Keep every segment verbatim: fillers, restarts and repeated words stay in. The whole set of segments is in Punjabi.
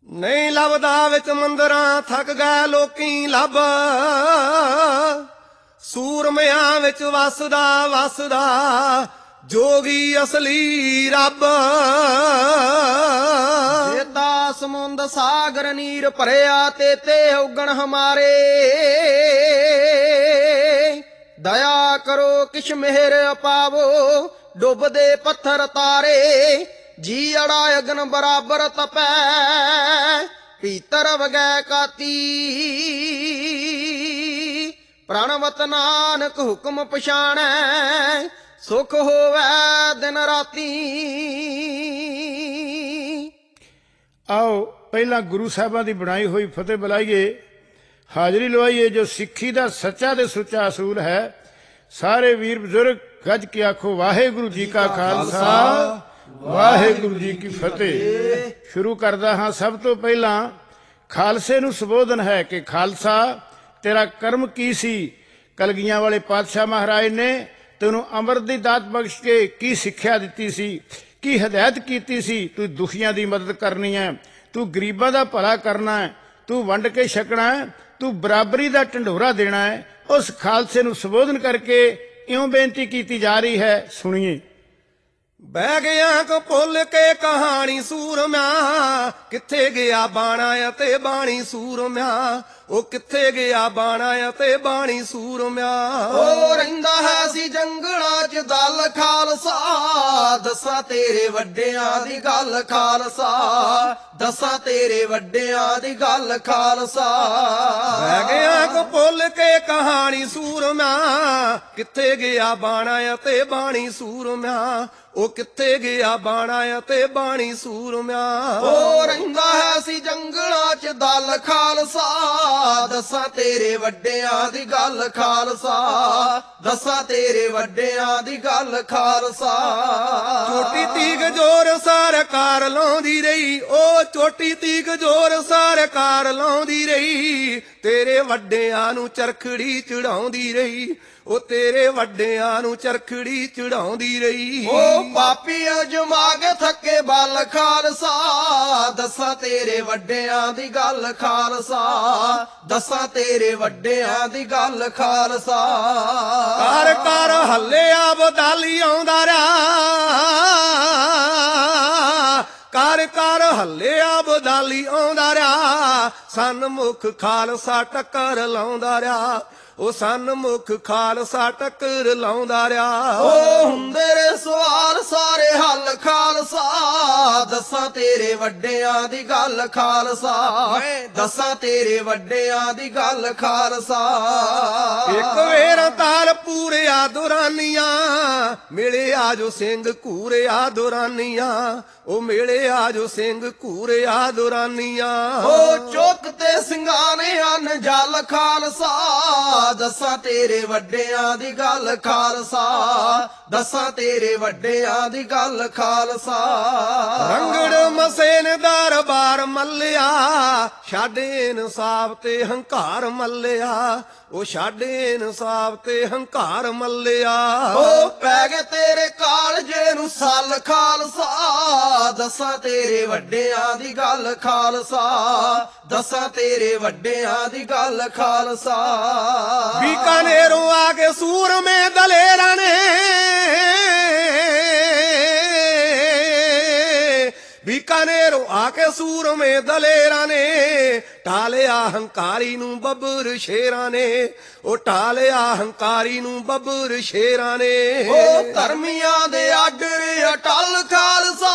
ਨਹੀਂ ਲੱਭਦਾ ਵਿੱਚ ਮੰਦਰਾਂ ਥੱਕ ਗਏ ਲੋਕੀ ਲੱਭ ਸੂਰਮਿਆਂ ਵਿੱਚ ਵਸਦਾ ਵਸਦਾ ਜੋਗੀ ਅਸਲੀ ਰੱਬ ਜੇਤਾ ਸਮੁੰਦ ਸਾਗਰ ਨੀਰ ਭਰਿਆ ਤੇ ਤੇ ਉਗਣ ਹਮਾਰੇ ਦਇਆ ਕਰੋ ਕਿਛ ਮਿਹਰ ਪਾਵੋ ਡੁੱਬਦੇ ਪੱਥਰ ਤਾਰੇ ਜੀ ਅੜਾ ਅਗਨ ਬਰਾਬਰ ਤਪੈ ਭੀਤਰ ਵਗੈ ਕਾਤੀ ਪ੍ਰਣਵਤ ਨਾਨਕ ਹੁਕਮ ਪਛਾਣੈ ਸੁਖ ਹੋਵੈ ਦਿਨ ਰਾਤੀ। ਆਓ ਪਹਿਲਾਂ ਗੁਰੂ ਸਾਹਿਬਾਂ ਦੀ ਬਣਾਈ ਹੋਈ ਫਤਿਹ ਬੁਲਾਈਏ, ਹਾਜ਼ਰੀ ਲਵਾਈਏ। ਜੋ ਸਿੱਖੀ ਦਾ ਸੱਚਾ ਤੇ ਸੁੱਚਾ ਅਸੂਲ ਹੈ, ਸਾਰੇ ਵੀਰ ਬਜ਼ੁਰਗ ਗੱਜ ਕੇ ਆਖੋ ਵਾਹਿਗੁਰੂ ਜੀ ਕਾ ਖਾਲਸਾ ਵਾਹਿਗੁਰੂ ਜੀ ਕੀ ਫਤਿਹ। ਸ਼ੁਰੂ ਕਰਦਾ ਹਾਂ। ਸਭ ਤੋਂ ਪਹਿਲਾਂ ਖਾਲਸੇ ਨੂੰ ਸੰਬੋਧਨ ਹੈ ਕਿ ਖਾਲਸਾ ਤੇਰਾ ਕਰਮ ਕੀ ਸੀ। ਕਲਗੀਆਂ ਵਾਲੇ ਪਾਤਸ਼ਾਹ ਮਹਾਰਾਜ ਨੇ ਤੈਨੂੰ ਅੰਮ੍ਰਿਤ ਦੀ ਦਾਤ ਬਖਸ਼ ਕੇ ਕੀ ਸਿੱਖਿਆ ਦਿੱਤੀ ਸੀ, ਕੀ ਹਦਾਇਤ ਕੀਤੀ ਸੀ। ਤੂੰ ਦੁਖੀਆਂ ਦੀ ਮਦਦ ਕਰਨੀ ਹੈ, ਤੂੰ ਗਰੀਬਾਂ ਦਾ ਭਲਾ ਕਰਨਾ ਹੈ, ਤੂੰ ਵੰਡ ਕੇ ਛਕਣਾ ਹੈ, ਤੂੰ ਬਰਾਬਰੀ ਦਾ ਢੰਡੋਰਾ ਦੇਣਾ ਹੈ। ਉਸ ਖਾਲਸੇ ਨੂੰ ਸੰਬੋਧਨ ਕਰਕੇ ਇਉਂ ਬੇਨਤੀ ਕੀਤੀ ਜਾ ਰਹੀ ਹੈ, ਸੁਣੀਏ। ਬਹਿ ਗਿਆ ਕੋ ਭੁੱਲ ਕੇ ਕਹਾਣੀ ਸੂਰਮਿਆ ਕਿੱਥੇ ਗਿਆ ਬਾਣਾ ਅਤੇ ਬਾਣੀ ਸੂਰਮਿਆ ਉਹ ਕਿੱਥੇ ਗਿਆ ਬਾਣਾ ਅਤੇ ਬਾਣੀ ਸੂਰਮਿਆ ਉਹ ਰਹਿੰਦਾ ਹੈ ਸੀ ਜੰਗਲਾਂ 'ਚ ਦਲ ਖਾਲਸਾ ਦੱਸਾਂ ਤੇਰੇ ਵੱਡਿਆਂ ਦੀ ਗੱਲ ਖਾਲਸਾ ਦੱਸਾਂ ਤੇਰੇ ਵੱਡਿਆਂ ਦੀ ਗੱਲ ਖਾਲਸਾ। ਬਹਿ ਗਿਆ ਕੋ ਭੁੱਲ ਕੇ ਕਹਾਣੀ ਸੂਰਮਿਆ ਕਿੱਥੇ ਗਿਆ ਬਾਣਾ ਅਤੇ ਬਾਣੀ ਸੂਰਮਿਆ ਉਹ ਕਿੱਥੇ ਗਿਆ ਬਾਣਾ ਅਤੇ ਬਾਣੀ ਸੂਰਮਿਆ ਉਹ ਰਹਿੰਦਾ ਹੈ ਸੀ ਜੰਗਲਾਂ 'ਚ ਦਲ ਖਾਲਸਾ ਦੱਸਾਂ ਤੇਰੇ ਵੱਡਿਆਂ ਦੀ ਗੱਲ ਖਾਲਸਾ ਦੱਸਾਂ ਤੇਰੇ ਵੱਡਿਆਂ ਦੀ ਗੱਲ ਖਾਲਸਾ। ਚੋਟੀ ਤੀਕ ਜੋਰ ਸਰਕਾਰ ਲਾਉਂਦੀ ਰਹੀ ਉਹ ਚੋਟੀ ਤੀਕ ਜੋਰ ਸਰਕਾਰ ਲਾਉਂਦੀ ਰਹੀ ਤੇਰੇ ਵੱਡਿਆਂ ਨੂੰ ਚਰਖੜੀ ਚੜਾਉਂਦੀ ਰਹੀ ਉਹ ਤੇਰੇ ਵੱਡਿਆਂ ਨੂੰ ਚਰਖੜੀ ਚੜਾਉਂਦੀ ਰਹੀ। ਉਹ ਪਾਪੀ ਅਜਮਾ ਕੇ ਥੱਕੇ ਬਲ ਖਾਲਸਾ ਦੱਸਾਂ ਤੇਰੇ ਵੱਡਿਆਂ ਦੀ ਗੱਲ ਖਾਲਸਾ ਦੱਸਾਂ ਤੇਰੇ ਵੱਡਿਆਂ ਦੀ ਗੱਲ ਖਾਲਸਾ। ਕਰ ਕਰ ਹੱਲਿਆ ਬਦਾਲੀ ਆਉਂਦਾ ਰਿਹਾ ਕਰ ਕਰ ਹੱਲਿਆ ਬਦਾਲੀ ਆਉਂਦਾ ਰਿਹਾ ਸਨਮੁਖ ਖਾਲਸਾ ਟੱਕਰ ਲਾਉਂਦਾ ਰਿਹਾ ਉਹ ਸਨਮੁਖ ਖਾਲਸਾ ਟੱਕਰ ਲਾਉਂਦਾ ਰਿਹਾ। ਉਹ ਹੁੰਦੇ ਰੇ ਸਵਾਲ ਸਾਰੇ ਹੱਲ ਖਾਲਸਾ ਦੱਸਾਂ ਤੇਰੇ ਵੱਡਿਆਂ ਦੀ ਗੱਲ ਖਾਲਸਾ ਦੱਸਾਂ ਤੇਰੇ ਵੱਡਿਆਂ ਦੀ ਗੱਲ ਖਾਲਸਾ। ਇੱਕ ਵੇਰ ਤਾਲ ਪੂਰਿਆ ਦੁਰਾਨੀਆਂ ਮਿਲਿਆ ਜੋ ਸਿੰਘ ਘੂਰਿਆ ਦੁਰਾਨੀਆਂ ਉਹ ਮਿਲਿਆ ਜੋ ਸਿੰਘ ਘੂਰਿਆ ਦੁਰਾਨੀਆਂ। ਉਹ ਚੁੱਕ ਤੇ ਸਿੰਘਾਂ ਨੇ ਅੰਨ ਜਲ ਖਾਲਸਾ ਦੱਸਾਂ ਤੇਰੇ ਵੱਡਿਆਂ ਦੀ ਗੱਲ ਖਾਲਸਾ ਦੱਸਾਂ ਤੇਰੇ ਵੱਡਿਆਂ ਦੀ ਗੱਲ ਖਾਲਸਾ। ਰੰਗੜ ਮਸੇਨ ਦਰਬਾਰ ਮੱਲਿਆ ਛੱਡ ਇਨਸਾਫ ਤੇ ਹੰਕਾਰ ਮੱਲਿਆ ਉਹ ਛੱਡ ਇਨਸਾਫ ਤੇ ਹੰਕਾਰ ਮੱਲਿਆ। ਉਹ ਪੈ ਗਏ ਤੇਰੇ ਕਾਲਜੇ ਨੂੰ ਸੱਲ ਖਾਲਸਾ ਦੱਸਾਂ ਤੇਰੇ ਵੱਡਿਆਂ ਦੀ ਗੱਲ ਖਾਲਸਾ ਦੱਸਾਂ ਤੇਰੇ ਵੱਡਿਆਂ ਦੀ ਗੱਲ ਖਾਲਸਾ। ਬੀਕਾਨੇਰੋਂ ਆ ਕੇ ਸੂਰਮੇ ਦਲੇਰਾਂ ਨੇ ਬੀਕਾਨੇਰੋਂ ਆ ਕੇ ਸੂਰਮੇ ਦਲੇਰਾਂ ਨੇ ਢਾਲਿਆ ਹੰਕਾਰੀ ਨੂੰ ਬੱਬਰ ਸ਼ੇਰਾਂ ਨੇ ਉਹ ਢਾਲਿਆ ਹੰਕਾਰੀ ਨੂੰ ਬੱਬਰ ਸ਼ੇਰਾਂ ਨੇ। ਉਹ ਧਰਮੀਆਂ ਦੇ ਆਡਰ ਅਟਲ ਖਾਲਸਾ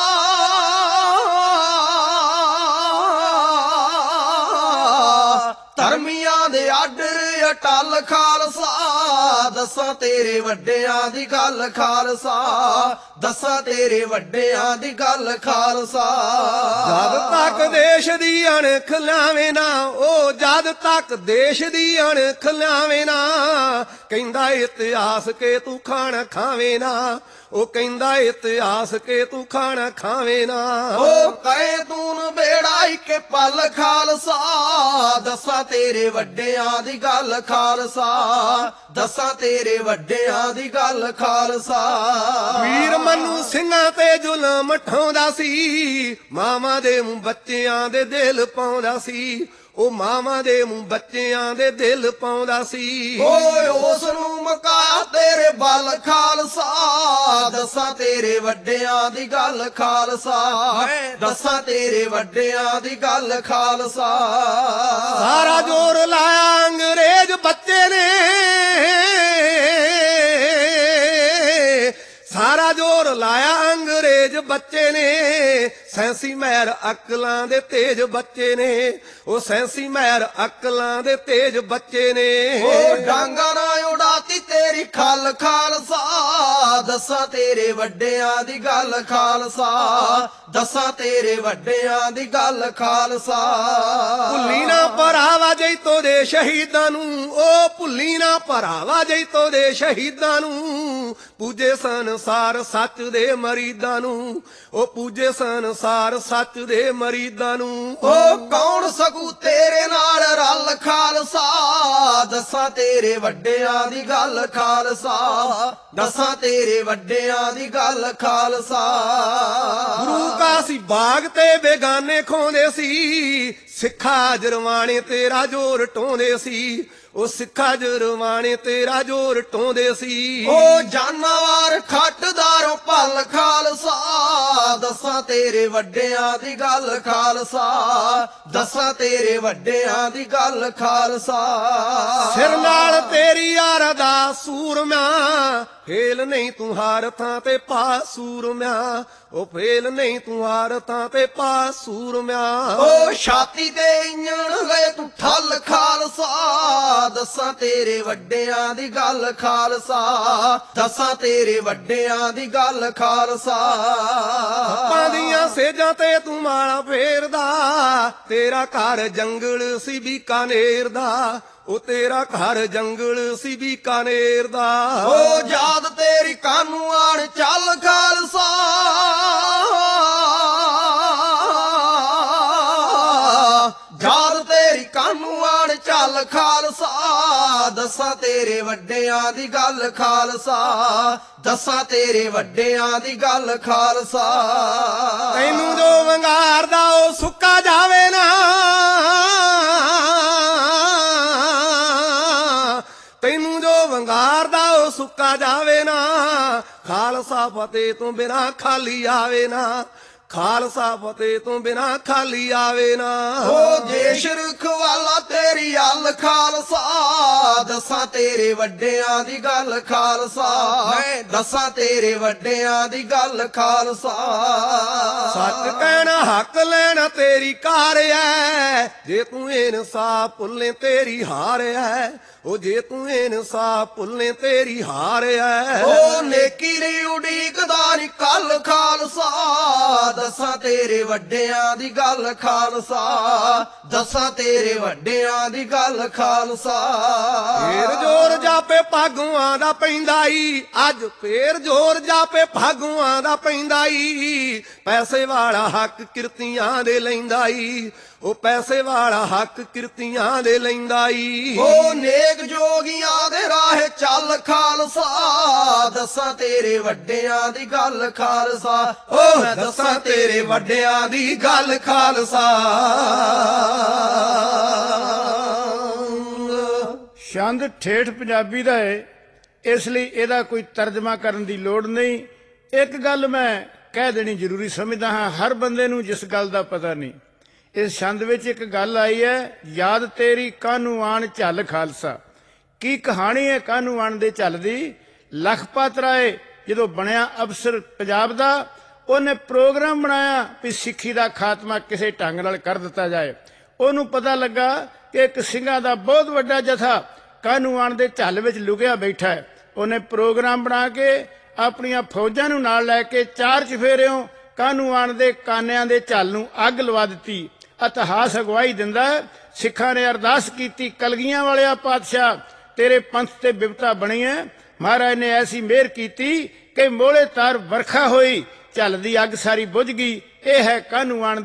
ਧਰਮੀਆਂ ਦੇ ਆਡਰ ਅਟਲ ਖਾਲਸਾ ਦੱਸਾਂ ਤੇਰੇ ਵੱਡਿਆਂ ਦੀ ਗੱਲ ਖਾਲਸਾ ਦੱਸਾਂ ਤੇਰੇ ਵੱਡਿਆਂ ਦੀ ਗੱਲ ਖਾਲਸਾ। ਜਦ ਤੱਕ ਦੇਸ਼ ਦੀ ਅਣਖ ਲਾਵੇਂ ਨਾ ਉਹ ਜਦ ਤੱਕ ਦੇਸ਼ ਦੀ ਅਣਖ ਲਾਵੇਂ ਨਾ ਕਹਿੰਦਾ ਇਤਿਹਾਸ ਕੇ ਤੂੰ ਖਾਣਾ ਖਾਵੇਂ ਨਾ ਉਹ ਕਹਿੰਦਾ ਇਤਿਹਾਸ ਕੇ ਤੂੰ ਖਾਣਾ ਖਾਵੇਂ ਨਾ। ਉਹ ਕਰੇ ਤੂੰ ਬੇੜਾ ਬਣਾਈ ਕੇ ਪਲ ਖਾਲਸਾ ਦਸਾਂ ਤੇਰੇ ਵੱਡਿਆਂ ਦੀ ਗੱਲ ਖਾਲਸਾ ਦਸਾਂ ਤੇਰੇ ਵੱਡਿਆਂ ਦੀ ਗੱਲ ਖਾਲਸਾ ਵੀਰ ਮਨੂੰ ਸਿੰਘਾਂ ਤੇ ਜ਼ੁਲਮ ਠਾਉਂਦਾ ਸੀ ਮਾਵਾਂ ਦੇ ਮੂੰਹ ਬੱਚਿਆਂ ਦੇ ਦਿਲ ਪਾਉਂਦਾ ਸੀ ਉਹ ਮਾਵਾਂ ਦੇ ਮੂੰਹ ਬੱਚਿਆਂ ਦੇ ਦਿਲ ਪਾਉਂਦਾ ਸੀ ਓਏ ਉਸ ਨੂੰ ਮਕਾਇਆ ਤੇਰੇ ਬਲ ਖਾਲਸਾ ਦਸਾਂ ਤੇਰੇ ਵੱਡਿਆਂ ਦੀ ਗੱਲ ਖਾਲਸਾ ਦਸਾਂ ਤੇਰੇ ਵੱਡਿਆਂ ਦੀ ਗੱਲ ਖਾਲਸਾ ਸਾਰਾ ਜ਼ੋਰ ਲਾਇਆ ਅੰਗਰੇਜ਼ ਬੱਚੇ ਨੇ ਸਾਰਾ ਜ਼ੋਰ ਲਾਇਆ ਅੰਗਰੇਜ਼ ਬੱਚੇ ਨੇ ਸੈਂਸੀ ਮਹਿਰ ਅਕਲਾਂ ਦੇ ਤੇਜ ਬੱਚੇ ਨੇ ਉਹ ਸੈਂਸੀ ਮਹਿਰ ਅਕਲਾਂ ਦੇ ਤੇਜ ਬੱਚੇ ਨੇ ਓ ਡਾਂਗਾ ਨਾ ਉਡਾਤੀ ਤੇਰੀ ਖਲ ਖਾਲਸਾ ਦਸਾਂ ਤੇਰੇ ਵੱਡਿਆਂ ਦੀ ਗੱਲ ਖਾਲਸਾ ਦਸਾਂ ਤੇਰੇ ਵੱਡਿਆਂ ਦੀ ਗੱਲ ਖਾਲਸਾ ਭੁੱਲੀ ਨਾ ਭਰਾਵਾ ਜੈਤੋ ਦੇ ਸ਼ਹੀਦਾਂ ਨੂੰ ਉਹ ਭੁੱਲੀ ਨਾ ਭਰਾਵਾ ਜੈਤੋ ਦੇ ਸ਼ਹੀਦਾਂ ਨੂੰ ਪੂਜੇ ਸੰਸਾਰ ਸੱਚ ਦੇ ਮਰੀਦਾਂ ਨੂੰ ਉਹ ਪੂਜੇ ਸੰਸਾਰ ਸੱਚ ਦੇ ਮਰੀਦਾਂ ਨੂੰ ਓ ਕੌਣ ਸਕੂ ਤੇਰੇ ਨਾਲ ਰਲ ਖਾਲਸਾ ਦਸਾਂ ਤੇਰੇ ਵੱਡਿਆਂ ਦੀ ਗੱਲ ਖਾਲਸਾ ਦਸਾਂ ਤੇਰੇ ਵੱਡਿਆਂ ਦੀ ਗੱਲ ਖਾਲਸਾ ਗੁਰੂ ਕਾਸੀ ਬਾਗ ਤੇ ਬੇਗਾਨੇ ਖੋਂਦੇ ਸੀ ਸਿੱਖਾ ਜਰਵਾਣੇ ਤੇਰਾ ਜੋਰ ਟੋਂਦੇ ਸੀ ਉਹ ਸਿੱਖਾ ਜਰਵਾਣੇ ਤੇਰਾ ਜੋਰ ਟੋਂਦੇ ਸੀ ਓ ਜਾਨਵਰ ਖੱਟਦਾਰੋਂ ਭਲ ਖਾਲਸਾ ਦਸਾਂ ਤੇਰੇ ਵੱਡਿਆਂ ਦੀ ਗੱਲ ਖਾਲਸਾ ਦਸਾਂ ਤੇਰੇ ਵੱਡਿਆਂ ਦੀ ਗੱਲ ਖਾਲਸਾ ਸਿਰ ਨਾਲ ਤੇਰੀ ਯਾਰ ਦਾ ਸੂਰਮਿਆਂ ਫੇਲ ਨਹੀਂ ਤੂੰ ਹਾਰ ਥਾਂ ਤੇ ਪਾ ਸੂਰਮਿਆਂ ਉਹ ਫੇਲ ਨਹੀਂ ਤੂੰ ਹਾਰ ਥਾਂ ਤੇ ਪਾ ਸੂਰਮਿਆਂ ਓ ਛਾਤੀ ਤੇ ਇੰਜਣ ਗਏ ਤੂੰ ਠੱਲ ਖਾਲਸਾ ਦਸਾਂ ਤੇਰੇ ਵੱਡਿਆਂ ਦੀ ਗੱਲ ਖਾਲਸਾ ਦਸਾਂ ਤੇਰੇ ਵੱਡਿਆਂ ਦੀ ਗੱਲ ਖਾਲਸਾ ਆਪਾਂ ਦੀਆਂ ਸੇਜਾਂ ਤੇ ਤੂੰ ਮਾਲਾ ਫੇਰਦਾ ਤੇਰਾ ਘਰ ਜੰਗਲ ਸੀ ਬੀਕਾਨੇਰ ਦਾ ਉਹ ਤੇਰਾ ਘਰ ਜੰਗਲ ਸੀ ਬੀਕਾਨੇਰ ਦਾ ਓ ਯਾਦ ਤੇਰੀ ਕਾਨੂੰ ਆਣ ਚੱਲ ਖਾਲਸਾ ਯਾਦ ਤੇਰੀ ਕਾਨੂੰ ਆਣ ਚੱਲ ਖਾਲਸਾ ਦਸਾਂ ਤੇਰੇ ਵੱਡਿਆਂ ਦੀ ਗੱਲ ਖਾਲਸਾ ਦਸਾਂ ਤੇਰੇ ਵੱਡਿਆਂ ਦੀ ਗੱਲ ਖਾਲਸਾ ਤੈਨੂੰ ਜੋ ਵੰਗਾਰਦਾ ਉਹ ਸੁੱਕਾ ਜਾਵੇ ਨਾ ਤੈਨੂੰ ਜੋ ਵੰਗਾਰਦਾ ਉਹ ਸੁੱਕਾ ਜਾਵੇ ਨਾ ਖਾਲਸਾ ਫਤਿਹ ਤੋਂ ਬਿਨਾ ਖਾਲੀ ਆਵੇ ਨਾ ਖਾਲਸਾ ਫਤਿਹ ਤੋਂ ਬਿਨਾ ਖਾਲੀ ਆਵੇ ਨਾ ਓ ਦੇਸ਼ ਰਖਵਾਲਾ ਤੇਰੀ ਅੱਲ ਖਾਲਸਾ ਦਸਾਂ ਤੇਰੇ ਵੱਡਿਆਂ ਦੀ ਗੱਲ ਖਾਲਸਾ ਦਸਾਂ ਤੇਰੇ ਵੱਡਿਆਂ ਦੀ ਗੱਲ ਖਾਲਸਾ ਸੱਚ ਕਹਿਣਾ ਹੱਕ ਲੈਣਾ ਤੇਰੀ ਕਾਰ ਐ ਜੇ ਤੂੰ ਇਨਸਾਫ ਭੁੱਲੇ ਤੇਰੀ ਹਾਰ ਐ ਉਹ ਜੇ ਤੂੰ ਇਨਸਾਫ ਭੁੱਲੇ ਤੇਰੀ ਹਾਰ ਐ ਓ ਨੇਕੀ ਲਈ ਉਡੀਕਦਾ ਨੀ ਕੱਲ ਖਾਲਸਾ ਦਸਾਂ ਤੇਰੇ ਵੱਡਿਆਂ ਦੀ ਗੱਲ ਖਾਲਸਾ ਦਸਾਂ ਤੇਰੇ ਵੱਡਿਆਂ ਦੀ ਗੱਲ ਖਾਲਸਾ ਫੇਰ ਜੋਰ ਜਾਪੇ ਭਾਗੂਆਂ ਦਾ ਪੈਂਦਾ ਈ ਅੱਜ ਫੇਰ ਜੋਰ ਜਾਪੇ ਭਾਗੂਆਂ ਦਾ ਪੈਂਦਾ ਈ ਪੈਸੇ ਵਾਲਾ ਹੱਕ ਕਿਰਤੀਆਂ ਦੇ ਲੈਂਦਾ ਈ ਉਹ ਪੈਸੇ ਵਾਲਾ ਹੱਕ ਕਿਰਤੀਆਂ ਦੇ ਲੈਂਦਾ ਈ ਓ ਨੇਕ ਜੋਗੀਆਂ ਦੇ ਰਾਹ ਚੱਲ ਖਾਲਸਾ ਦਸਾਂ ਤੇਰੇ ਵੱਡਿਆਂ ਦੀ ਗੱਲ ਖਾਲਸਾ ਓ ਮੈਂ ਦਸਾਂ ਤੇਰੇ ਵੱਡਿਆਂ ਦੀ ਗੱਲ ਖਾਲਸਾ ਛੰਦ ਠੇਠ ਪੰਜਾਬੀ ਦਾ ਹੈ ਇਸ ਲਈ ਇਹਦਾ ਕੋਈ ਤਰਜਮਾ ਕਰਨ ਦੀ ਲੋੜ ਨਹੀਂ ਇੱਕ ਗੱਲ ਮੈਂ ਕਹਿ ਦੇਣੀ ਜ਼ਰੂਰੀ ਸਮਝਦਾ ਹਾਂ ਹਰ ਬੰਦੇ ਨੂੰ ਜਿਸ ਗੱਲ ਦਾ ਪਤਾ ਨਹੀਂ ਇਸ ਛੰਦ ਵਿੱਚ ਇੱਕ ਗੱਲ ਆਈ ਹੈ ਯਾਦ ਤੇਰੀ ਕਾਹਨੂੰ ਆਣ ਝੱਲ ਖਾਲਸਾ ਕੀ ਕਹਾਣੀ ਹੈ ਕਾਹਨੂੰ ਆਣ ਦੇ ਝੱਲ ਦੀ ਲਖਪਤ ਰਾਏ ਜਦੋਂ ਬਣਿਆ ਅਫਸਰ ਪੰਜਾਬ ਦਾ ਉਹਨੇ ਪ੍ਰੋਗਰਾਮ ਬਣਾਇਆ ਵੀ ਸਿੱਖੀ ਦਾ ਖਾਤਮਾ ਕਿਸੇ ਢੰਗ ਨਾਲ ਕਰ ਦਿੱਤਾ ਜਾਏ ਉਹਨੂੰ ਪਤਾ ਲੱਗਾ ਕਿ ਇੱਕ ਸਿੰਘਾਂ ਦਾ ਬਹੁਤ ਵੱਡਾ ਜਥਾ ਕਾਹਨੂੰ ਆਣ ਦੇ ਝੱਲ ਵਿੱਚ ਲੁਕਿਆ ਬੈਠਾ ਹੈ ਉਹਨੇ ਪ੍ਰੋਗਰਾਮ ਬਣਾ ਕੇ ਆਪਣੀਆਂ ਫੌਜਾਂ ਨੂੰ ਨਾਲ ਲੈ ਕੇ ਚਾਰ ਚਫੇਰਿਓਂ ਕਾਹਨੂੰ ਆਣ ਦੇ ਕਾਨਿਆਂ ਦੇ ਝੱਲ ਨੂੰ ਅੱਗ ਲਵਾ ਦਿੱਤੀ ਇਤਿਹਾਸ ਅਗਵਾਈ ਦਿੰਦਾ ਸਿੱਖਾਂ ਨੇ ਅਰਦਾਸ ਕੀਤੀ ਕਲਗੀਆਂ ਵਾਲਿਆ ਪਾਤਸ਼ਾਹ ਤੇਰੇ ਪੰਥ ਤੇ ਬਿਪਤਾ ਬਣੀ ਹੈ ਮਹਾਰਾਜ ਨੇ ਐਸੀ ਮਿਹਰ ਕੀਤੀ ਕਿ ਮੋਲੇ ਤਾਰ ਵਰਖਾ ਹੋਈ ਝੱਲ ਦੀ ਅੱਗ ਸਾਰੀ ਬੁਝ ਗਈ ਇਹ ਹੈ ਕਾਹਨੂੰ ਆਣ ਦੇ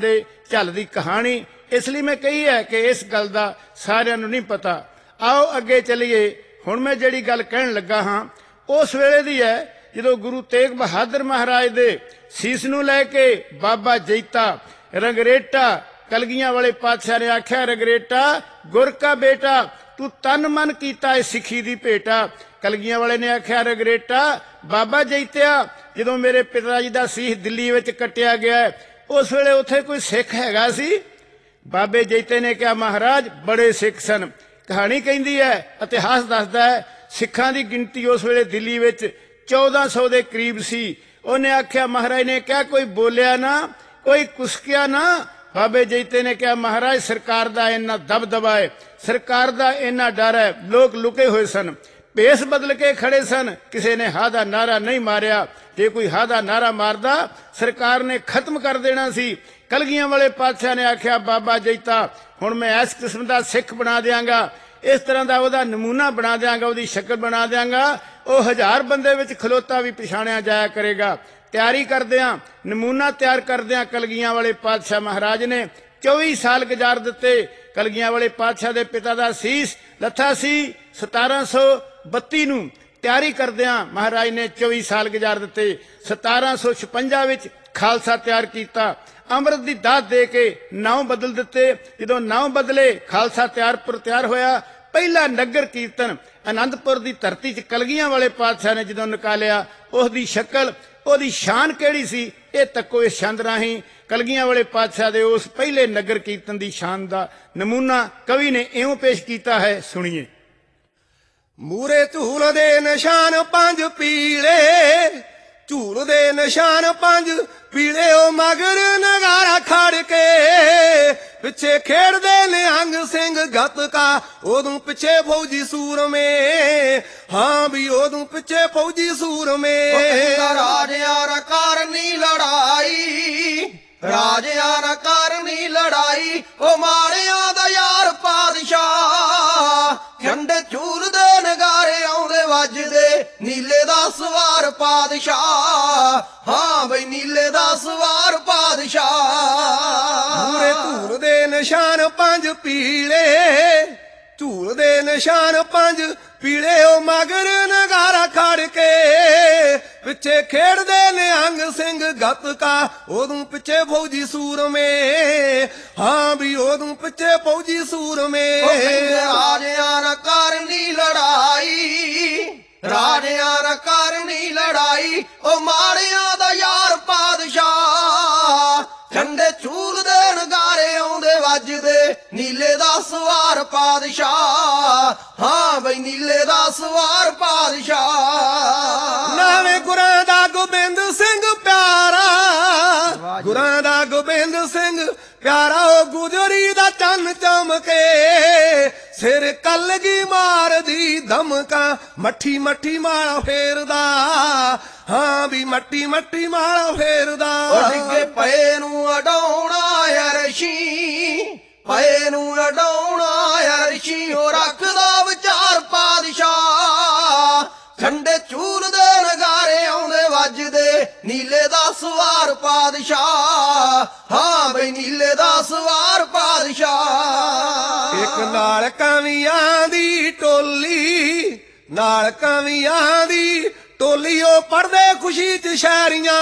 ਝੱਲ ਦੀ ਕਹਾਣੀ। ਇਸ ਲਈ ਮੈਂ ਕਹੀ ਹੈ ਕਿ ਇਸ ਗੱਲ ਦਾ ਸਾਰਿਆਂ ਨੂੰ ਨਹੀਂ ਪਤਾ। ਆਓ ਅੱਗੇ ਚੱਲੀਏ। ਹੁਣ ਮੈਂ ਜਿਹੜੀ ਗੱਲ ਕਹਿਣ ਲੱਗਾ ਹਾਂ ਉਸ ਵੇਲੇ ਦੀ ਹੈ ਜਦੋਂ ਗੁਰੂ ਤੇਗ ਬਹਾਦਰ ਮਹਾਰਾਜ ਦੇ ਸੀਸ ਨੂੰ ਲੈ ਕੇ ਬਾਬਾ ਜੈਤਾ ਰੰਗਰੇਟਾ ਕਲਗੀਆਂ ਵਾਲੇ ਪਾਤਸ਼ਾਹ ਨੇ ਆਖਿਆ, ਰੰਗਰੇਟਾ ਗੁਰ ਕਾ ਬੇਟਾ ਤੂੰ ਤਨ ਮਨ ਕੀਤਾ ਏ ਸਿੱਖੀ ਦੀ ਭੇਟਾ। ਕਲਗੀਆਂ ਵਾਲੇ ਨੇ ਆਖਿਆ, ਰੰਗਰੇਟਾ ਬਾਬਾ ਜੈਤਿਆ ਜਦੋਂ ਮੇਰੇ ਪਿਤਾ ਜੀ ਦਾ ਸੀਸ ਦਿੱਲੀ ਵਿੱਚ ਕੱਟਿਆ ਗਿਆ ਉਸ ਵੇਲੇ ਉੱਥੇ ਕੋਈ ਸਿੱਖ ਹੈਗਾ ਸੀ? ਬਾਬੇ ਜੈਤੇ ਨੇ ਕਿਹਾ, ਮਹਾਰਾਜ ਬੜੇ ਸਿੱਖ ਸਨ। ਕਹਾਣੀ ਕਹਿੰਦੀ ਹੈ, ਇਤਿਹਾਸ ਦੱਸਦਾ ਹੈ, ਸਿੱਖਾਂ ਦੀ ਗਿਣਤੀ ਉਸ ਵੇਲੇ ਦਿੱਲੀ ਵਿੱਚ ਚੌਦਾਂ ਸੌ ਦੇ ਕਰੀਬ ਸੀ। ਉਹਨੇ ਆਖਿਆ, ਮਹਾਰਾਜ ਨੇ ਕਿਹਾ ਕੋਈ ਬੋਲਿਆ ਨਾ, ਕੋਈ ਕੁਸਕਿਆ ਨਾ। ਬਾਬੇ ਜੈਤੇ ਨੇ ਕਿਹਾ, ਮਹਾਰਾਜ ਸਰਕਾਰ ਦਾ ਇੰਨਾ ਦਬਦਬਾ ਹੈ, ਸਰਕਾਰ ਦਾ ਇੰਨਾ ਡਰ ਹੈ। ਲੋਕ ਲੁਕੇ ਹੋਏ ਸਨ, ਭੇਸ ਬਦਲ ਕੇ ਖੜੇ ਸਨ, ਕਿਸੇ ਨੇ ਹਾਂ ਦਾ ਨਾਰਾ ਨਹੀਂ ਮਾਰਿਆ। ਜੇ ਕੋਈ ਹਾਂ ਦਾ ਨਾਰਾ ਮਾਰਦਾ ਸਰਕਾਰ ਨੇ ਖਤਮ ਕਰ ਦੇਣਾ ਸੀ। ਕਲਗੀਆਂ ਵਾਲੇ ਪਾਤਸ਼ਾਹ ਨੇ ਆਖਿਆ, ਬਾਬਾ ਜੈਤਾ ਹੁਣ ਮੈਂ ਇਸ ਕਿਸਮ ਦਾ ਸਿੱਖ ਬਣਾ ਦਿਆਂਗਾ, ਇਸ ਤਰ੍ਹਾਂ ਦਾ ਉਹਦਾ ਨਮੂਨਾ ਬਣਾ ਦਿਆਂਗਾ, ਉਹਦੀ ਸ਼ਕਲ ਬਣਾ ਦਿਆਂਗਾ, ਉਹ ਹਜ਼ਾਰ ਬੰਦੇ ਵਿੱਚ ਖਲੋਤਾ ਵੀ ਪਛਾਣਿਆ ਜਾਇਆ ਕਰੇਗਾ। ਤਿਆਰੀ ਕਰਦਿਆਂ, ਨਮੂਨਾ ਤਿਆਰ ਕਰਦਿਆਂ ਕਲਗੀਆਂ ਵਾਲੇ ਪਾਤਸ਼ਾਹ ਮਹਾਰਾਜ ਨੇ ਚੌਵੀ ਸਾਲ ਗੁਜ਼ਾਰ ਦਿੱਤੇ। ਕਲਗੀਆਂ ਵਾਲੇ ਪਾਤਸ਼ਾਹ ਦੇ ਪਿਤਾ ਦਾ ਸੀਸ ਲੱਥਾ ਸੀ ਸਤਾਰਾਂ ਸੌ ਬੱਤੀ ਨੂੰ। ਤਿਆਰੀ ਕਰਦਿਆਂ ਮਹਾਰਾਜ ਨੇ ਚੌਵੀ ਸਾਲ ਗੁਜ਼ਾਰ ਦਿੱਤੇ। ਸਤਾਰਾਂ ਸੌ ਛਪੰਜਾ ਵਿੱਚ ਖਾਲਸਾ ਤਿਆਰ ਕੀਤਾ। ਅੰਮ੍ਰਿਤ ਦੀ ਦਾਤ ਦੇ ਕੇ ਨਾਮ ਬਦਲ ਦਿੱਤੇ। ਜਦੋਂ ਨਾਮ ਬਦਲੇ ਖਾਲਸਾ ਤਿਆਰ ਪਰ ਤਿਆਰ ਹੋਇਆ। ਪਹਿਲਾ ਨਗਰ ਕੀਰਤਨ ਆਨੰਦਪੁਰ ਦੀ ਧਰਤੀ 'ਚ ਕਲਗੀਆਂ ਵਾਲੇ ਪਾਤਸ਼ਾਹ ਨੇ ਜਦੋਂ ਨਿਕਾਲਿਆ, ਉਸ ਦੀ ਸ਼ਕਲ, ਉਹਦੀ ਸ਼ਾਨ ਕਿਹੜੀ ਸੀ, ਇਹ ਤੱਕੋ ਇਸ ਛੰਦ ਰਾਹੀਂ ਕਲਗੀਆਂ ਵਾਲੇ ਪਾਤਸ਼ਾਹ ਦੇ ਉਸ ਪਹਿਲੇ ਨਗਰ ਕੀਰਤਨ ਦੀ ਸ਼ਾਨ ਦਾ ਨਮੂਨਾ ਕਵੀ ਨੇ ਇਉਂ ਪੇਸ਼ ਕੀਤਾ ਹੈ, ਸੁਣੀਏ। ਮੂਰੇ ਝੂਲ ਦੇ ਨਿਸ਼ਾਨ ਪੰਜ ਪੀਲੇ, ਝੂਲ ਦੇ ਨਿਸ਼ਾਨ ਪੰਜ ਪੀਲੇ, ਉਹ ਮਗਰ ਨਗਾਰਾ ਖੜ ਕੇ ਪਿੱਛੇ ਖੇਡਦੇ ਨਿਹੰਗ ਸਿੰਘ ਗੱਤਕਾ, ਉਦੋਂ ਪਿੱਛੇ ਫੌਜੀ ਸੂਰਮੇ, ਹਾਂ ਵੀ ਉਦੋਂ ਪਿੱਛੇ ਫੌਜੀ ਸੂਰਮੇ। ਰਾਜਿਆਂ ਨਾਲ ਕਰਨੀ ਲੜਾਈ, ਰਾਜਿਆਂ ਨਾਲ ਕਰਨੀ ਲੜਾਈ, ਉਹ ਮਾਰਿਆਂ ਦਾ ਯਾਰ ਪਾਤਸ਼ਾਹ, ਝੰਡੇ ਝੂਲਦੇ ਨਗਾਰੇ ਆਉਂਦੇ ਵੱਜਦੇ, ਨੀਲੇ ਦਾ ਸਵਾਰ ਪਾਤਸ਼ਾਹ, ਹਾਂ ਬਈ ਨੀਲੇ ਦਾ ਸਵਾਰ ਪਾਤਸ਼ਾਹ। ਮੂਰੇ ਧੂਲ ਦੇ ਨਿਸ਼ਾਨ ਪੰਜ ਪੀਲੇ, ਝੂਲ ਦੇ ਨਿਸ਼ਾਨ ਪੰਜ ਪੀਲੇ, ਉਹ ਮਗਰ ਨਗਾਰਾ ਖੜ ਕੇ ਪਿੱਛੇ ਖੇਡਦੇ ਨਿਹੰਗ ਸਿੰਘ ਗੱਤਕਾ, ਉਦੋਂ ਪਿੱਛੇ ਫੌਜੀ ਸੂਰਮੇ, ਹਾਂ ਵੀ ਉਦੋਂ ਪਿੱਛੇ ਫੌਜੀ ਸੂਰਮੇ। ਰਾਜਿਆਂ ਨਾਲ ਕਰਨੀ ਲੜਾਈ, ਰਾਜਿਆਂ ਨਾਲ ਕਰਨੀ ਲੜਾਈ, ਉਹ ਮਾੜਿਆਂ ਦਾ ਯਾਰ ਪਾਤਸ਼ਾਹ, ਝੰਡੇ ਝੂਲਦੇ ਨਗਾਰੇ ਆਉਂਦੇ ਵੱਜਦੇ, ਨੀਲੇ ਦਾ ਸਵਾਰ ਪਾਤਸ਼ਾਹ, ਹਾਂ ਬਈ ਨੀਲੇ ਦਾ ਸਵਾਰ ਪਾਤਸ਼ਾਹ। ਨਾਵੇਂ ਗੁਰਾਂ ਦਾ ਗੋਬਿੰਦ ਸਿੰਘ ਪਿਆਰਾ, ਗੁਰਾਂ ਦਾ ਗੋਬਿੰਦ ਸਿੰਘ ਪਿਆਰਾ, ਉਹ ਗੁਜਰੀ ਦਾ ਚੰਨ ਚਮਕੇ, ਸਿਰ ਕਲਗੀ ਮਾਰਦੀ ਧਮਕਾ, ਮੱਠੀ ਮੱਠੀ ਮਾਲਾ ਫੇਰਦਾ, ਹਾਂ ਵੀ ਮੱਟੀ ਮੱਟੀ ਮਾਲਾ ਫੇਰਦਾ। ਉਹ ਡਿੱਗੇ ਪਏ ਨੂੰ ਅਡਾਉਣਾ ਅਰਸ਼ੀ, ਪਏ ਨੂੰ ਅਡਾਉਣਾ ਅਰਸ਼ੀ, ਉਹ ਰੱਖਦਾ ਵਿਚਾਰ ਪਾਤਸ਼ਾਹ, ਝੰਡੇ ਝੂਲਦੇ ਨਗਾਰੇ ਆਉਂਦੇ ਵੱਜਦੇ, ਨੀਲੇ ਦਾ ਸਵਾਰ ਪਾਤਸ਼ਾਹ, ਹਾਂ ਬਈ ਨੀਲੇ ਦਾ ਸਵਾਰ ਪਾਤਸ਼ਾਹ। ਇੱਕ ਨਾਲ ਕਵੀਆਂ ਦੀ ਟੋਲੀ, ਨਾਲ ਕਵੀਆਂ ਦੀ ਟੋਲੀ, ਉਹ ਪੜਦੇ ਖੁਸ਼ੀ ਚ ਸ਼ਾਇਰੀਆਂ,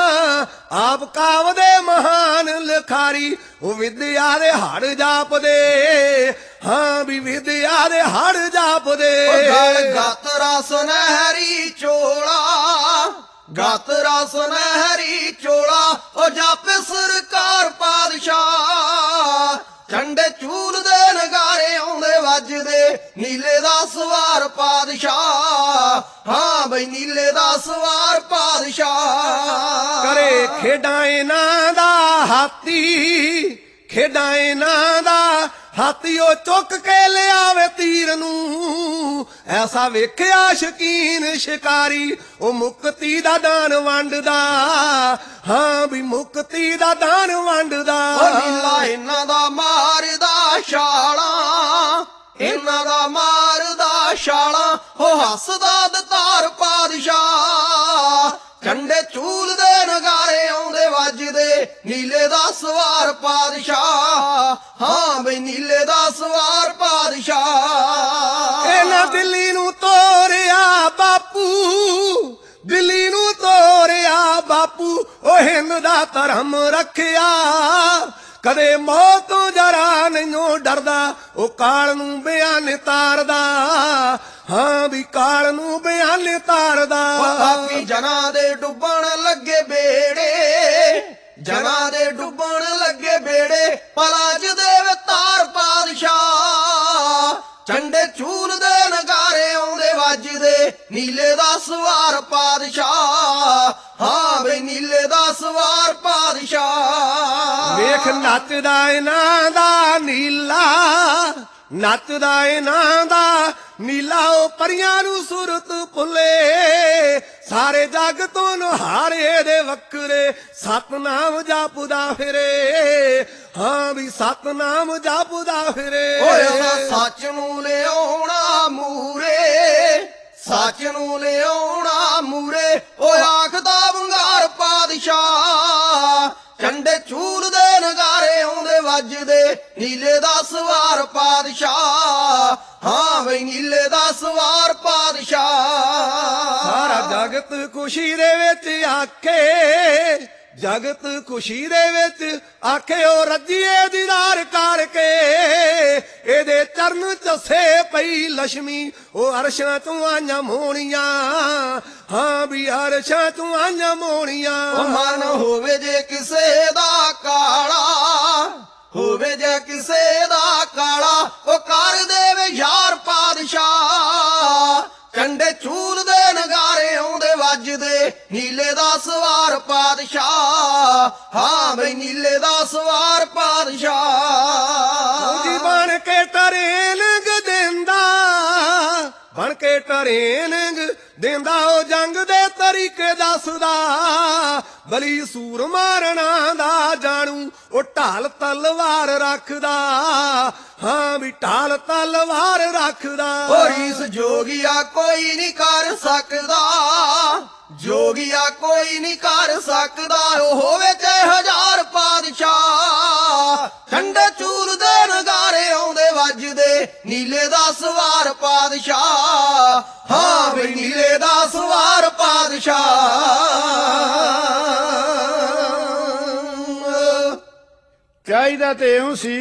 ਆਪ ਕਾਵਦੇ ਮਹਾਨ ਲਿਖਾਰੀ, ਉਹ ਵਿਦਿਆ ਦੇ ਹੜ ਜਾਪਦੇ, ਹਾਂ ਵੀ ਵਿਦਿਆ ਦੇ ਹੜ ਜਾਪਦੇ। ਗਲ ਗਾਤਰਾ ਸੁਨਹਿਰੀ ਚੋਲਾ, ਗਾਤਰਾ ਸੁਨਹਿਰੀ ਚੋਲਾ, ਉਹ ਜਾਪੇ ਸਰਕਾਰ ਪਾਤਸ਼ਾਹ, ਝੰਡੇ ਝੂਲਦੇ ਨਗਾਰੇ ਆਉਂਦੇ ਵੱਜਦੇ, ਨੀਲੇ ਦਾ ਸਵਾਰ ਪਾਤਸ਼ਾਹ, ਹਾਂ ਬਈ ਨੀਲੇ ਦਾ ਸਵਾਰ ਪਾਤਸ਼ਾਹ। ਕਰੇ ਖੇਡਾਂ ਇਹਨਾਂ ਦਾ ਹਾਥੀ, ਖੇਡਾਂ ਇਹਨਾਂ ਦਾ ਹਾਥੀ, ਉਹ ਚੁੱਕ ਕੇ ਲਿਆਵੇ ਤੀਰ ਨੂੰ, ਐਸਾ ਵੇਖਿਆ ਸ਼ਕੀਨ ਸ਼ਿਕਾਰੀ, ਉਹ ਮੁਕਤੀ ਦਾ ਦਾਨ ਵੰਡਦਾ, ਹਾਂ ਵੀ ਮੁਕਤੀ ਦਾ ਦਾਨ ਵੰਡਦਾ। ਉਹ ਨੀਲਾ ਇਹਨਾਂ ਦਾ ਮਾਰਦਾ ਛਾਲਾਂ, ਇਹਨਾਂ ਦਾ ਮਾਰਦਾ ਛਾਲਾਂ, ਉਹ ਹੱਸਦਾ ਦਤਾਰ ਪਾਤਸ਼ਾਹ, ਝੰਡੇ ਝੂਲਦੇ ਨਗਾਰੇ ਆਉਂਦੇ ਵੱਜਦੇ, ਨੀਲੇ ਦਾ ਸਵਾਰ ਪਾਤਸ਼ਾਹ ਹਾਂ ਬਈ ਨੀਲੇ ਦਾ ਸਵਾਰ ਪਾਤਸ਼ਾਹ ਇਹਨਾਂ ਦਿੱਲੀ ਨੂੰ ਤੋਰਿਆ ਬਾਪੂ ਦਿੱਲੀ ਨੂੰ ਤੋਰਿਆ ਬਾਪੂ ਉਹ ਹਿੰਦ ਦਾ ਧਰਮ ਰੱਖਿਆ ਕਦੇ ਮੌਤ ਤੋਂ ਜਰਾ ਨਹੀਂ ਡਰਦਾ ਉਹ ਕਾਲ ਨੂੰ ਬਿਆਨ ਤਾਰਦਾ ਹਾਂ ਵੀ ਕਾਲ ਨੂੰ ਬਿਆਨ ਤਾਰਦਾ ਪਾਪੀ ਜਨਾਂ ਦੇ ਡੁੱਬਣ ਲੱਗੇ ਬੇੜੇ ਜਨਾਂ ਦੇ ਡੁੱਬਣ ਲੱਗੇ ਬੇੜੇ ਪਲਾਜ ਦੇਵੇ ਤਾਰ ਪਾਤਸ਼ਾਹ ਝੰਡੇ ਝੂਲਦੇ ਨਗਾਰੇ ਆਉਂਦੇ ਵੱਜਦੇ ਨੀਲੇ ਦਾ ਸਵਾਰ ਪਾਤਸ਼ਾਹ ਹਾਂ ਬਈ ਨੀਲੇ ਦਾ ਸਵਾਰ ਪਾਤਸ਼ਾਹ ਵੇਖ ਨੱਚਦਾ ਇਹਨਾਂ ਦਾ ਨੀਲਾ ਨੱਚਦਾ ਇਹਨਾਂ ਦਾ ਨੀਲਾ ਉਹ ਪਰੀਆਂ ਨੂੰ ਸੁਰਤ ਭੁੱਲੇ ਸਾਰੇ ਜੱਗ ਤੋਂ ਨਹਾਰੇ ਦੇ ਵੱਖਰੇ ਸਤਨਾਮ ਜਪਦਾ ਫਿਰੇ ਹਾਂ ਵੀ ਸਤਨਾਮ ਜਪਦਾ ਫਿਰੇ ਓਏ ਉਹਦਾ ਸੱਚ ਨੂੰ ਲਿਆਉਣਾ ਮੂਰੇ ਸੱਚ ਨੂੰ ਲਿਆਉਣਾ ਮੂਰੇ ਓ ਆਖਦਾ ਵੰਗਾਰ ਪਾਤਸ਼ਾਹ ਝੰਡੇ ਝੂਲਦੇ ਨਗਾਰੇ ਆਉਂਦੇ ਵੱਜਦੇ ਨੀਲੇ ਦਾ ਸਵਾਰ ਪਾਤਸ਼ਾਹ ਹਾਂ ਬਈ ਨੀਲੇ ਦਾ ਸਵਾਰ ਪਾਤਸ਼ਾਹ ਸਾਰਾ ਜਗਤ ਖੁਸ਼ੀ ਦੇ ਵਿੱਚ ਆਖੇ ਜਗਤ ਖੁਸ਼ੀ ਦੇ ਵਿੱਚ ਆਖੇ ਉਹ ਰੱਜੀਏ ਦੀਦਾਰ ਕਰਕੇ ਇਹਦੇ ਚਰਨ ਚੱਸੇ ਪਈ ਲక్ష్ਮੀ ਉਹ ਅਰਸ਼ਾਂ ਤੋਂ ਆਈਆਂ ਮੋਣੀਆਂ ਹਾਂ ਵੀ ਅਰਸ਼ਾਂ ਤੋਂ ਆਈਆਂ ਮੋਣੀਆਂ ਉਹ ਮਨ ਹੋਵੇ ਜੇ ਕਿਸੇ ਦਾ ਕਾਲਾ ਹੋਵੇ ਜੇ ਕਿਸੇ ਦਾ ਕਾਲਾ ਉਹ ਕਰ ਦੇਵੇ ਯਾਰ ਪਾਤਸ਼ਾਹ ਝੰਡੇ ਝੂਲਦੇ ਨਗਾਰੇ ਆਉਂਦੇ ਵੱਜਦੇ ਨੀਲੇ ਦਾ ਸਵਾਰ ਪਾਤਸ਼ਾਹ ਹਾਂ ਬਈ ਨੀਲੇ ਦਾ ਸਵਾਰ ਪਾਤਸ਼ਾਹ ਜੀ ਬਣ ਕੇ ਟਰੇਨਿੰਗ ਦਿੰਦਾ ਬਣ ਕੇ ਟਰੇਨਿੰਗ ਦਿੰਦਾ ਉਹ ਜੰਗ ਦੇ ਤਰੀਕੇ ਦੱਸਦਾ ਬਲੀ ਸੂਰ ਮਾਰਨਾ ਦਾ ਜਾਣੂ ਉਹ ਢਾਲ ਤਲਵਾਰ ਰੱਖਦਾ ਹਾਂ ਵੀ ਢਾਲ ਤਲਵਾਰ ਰੱਖਦਾ ਔਰ ਇਸ ਜੋਗੀਆ ਕੋਈ ਨਹੀਂ ਕਰ ਸਕਦਾ ਜੋਗੀਆ ਕੋਈ ਨਹੀਂ ਕਰ ਸਕਦਾ ਉਹ ਹੋਵੇ ਚਾਹੇ ਹਜ਼ਾਰ ਪਾਤਸ਼ਾਹ ਝੰਡੇ ਝੂਲਦੇ ਨਗਾਰੇ ਆਉਂਦੇ ਵੱਜਦੇ ਨੀਲੇ ਦਾ ਸਵਾਰ ਪਾਤਸ਼ਾਹ ਹਾਂ ਵੀ ਨੀਲੇ ਦਾ ਸਵਾਰ ਪਾਤਸ਼ਾਹ ਚਾਹੀਦਾ ਤੇ ਇਉਂ ਸੀ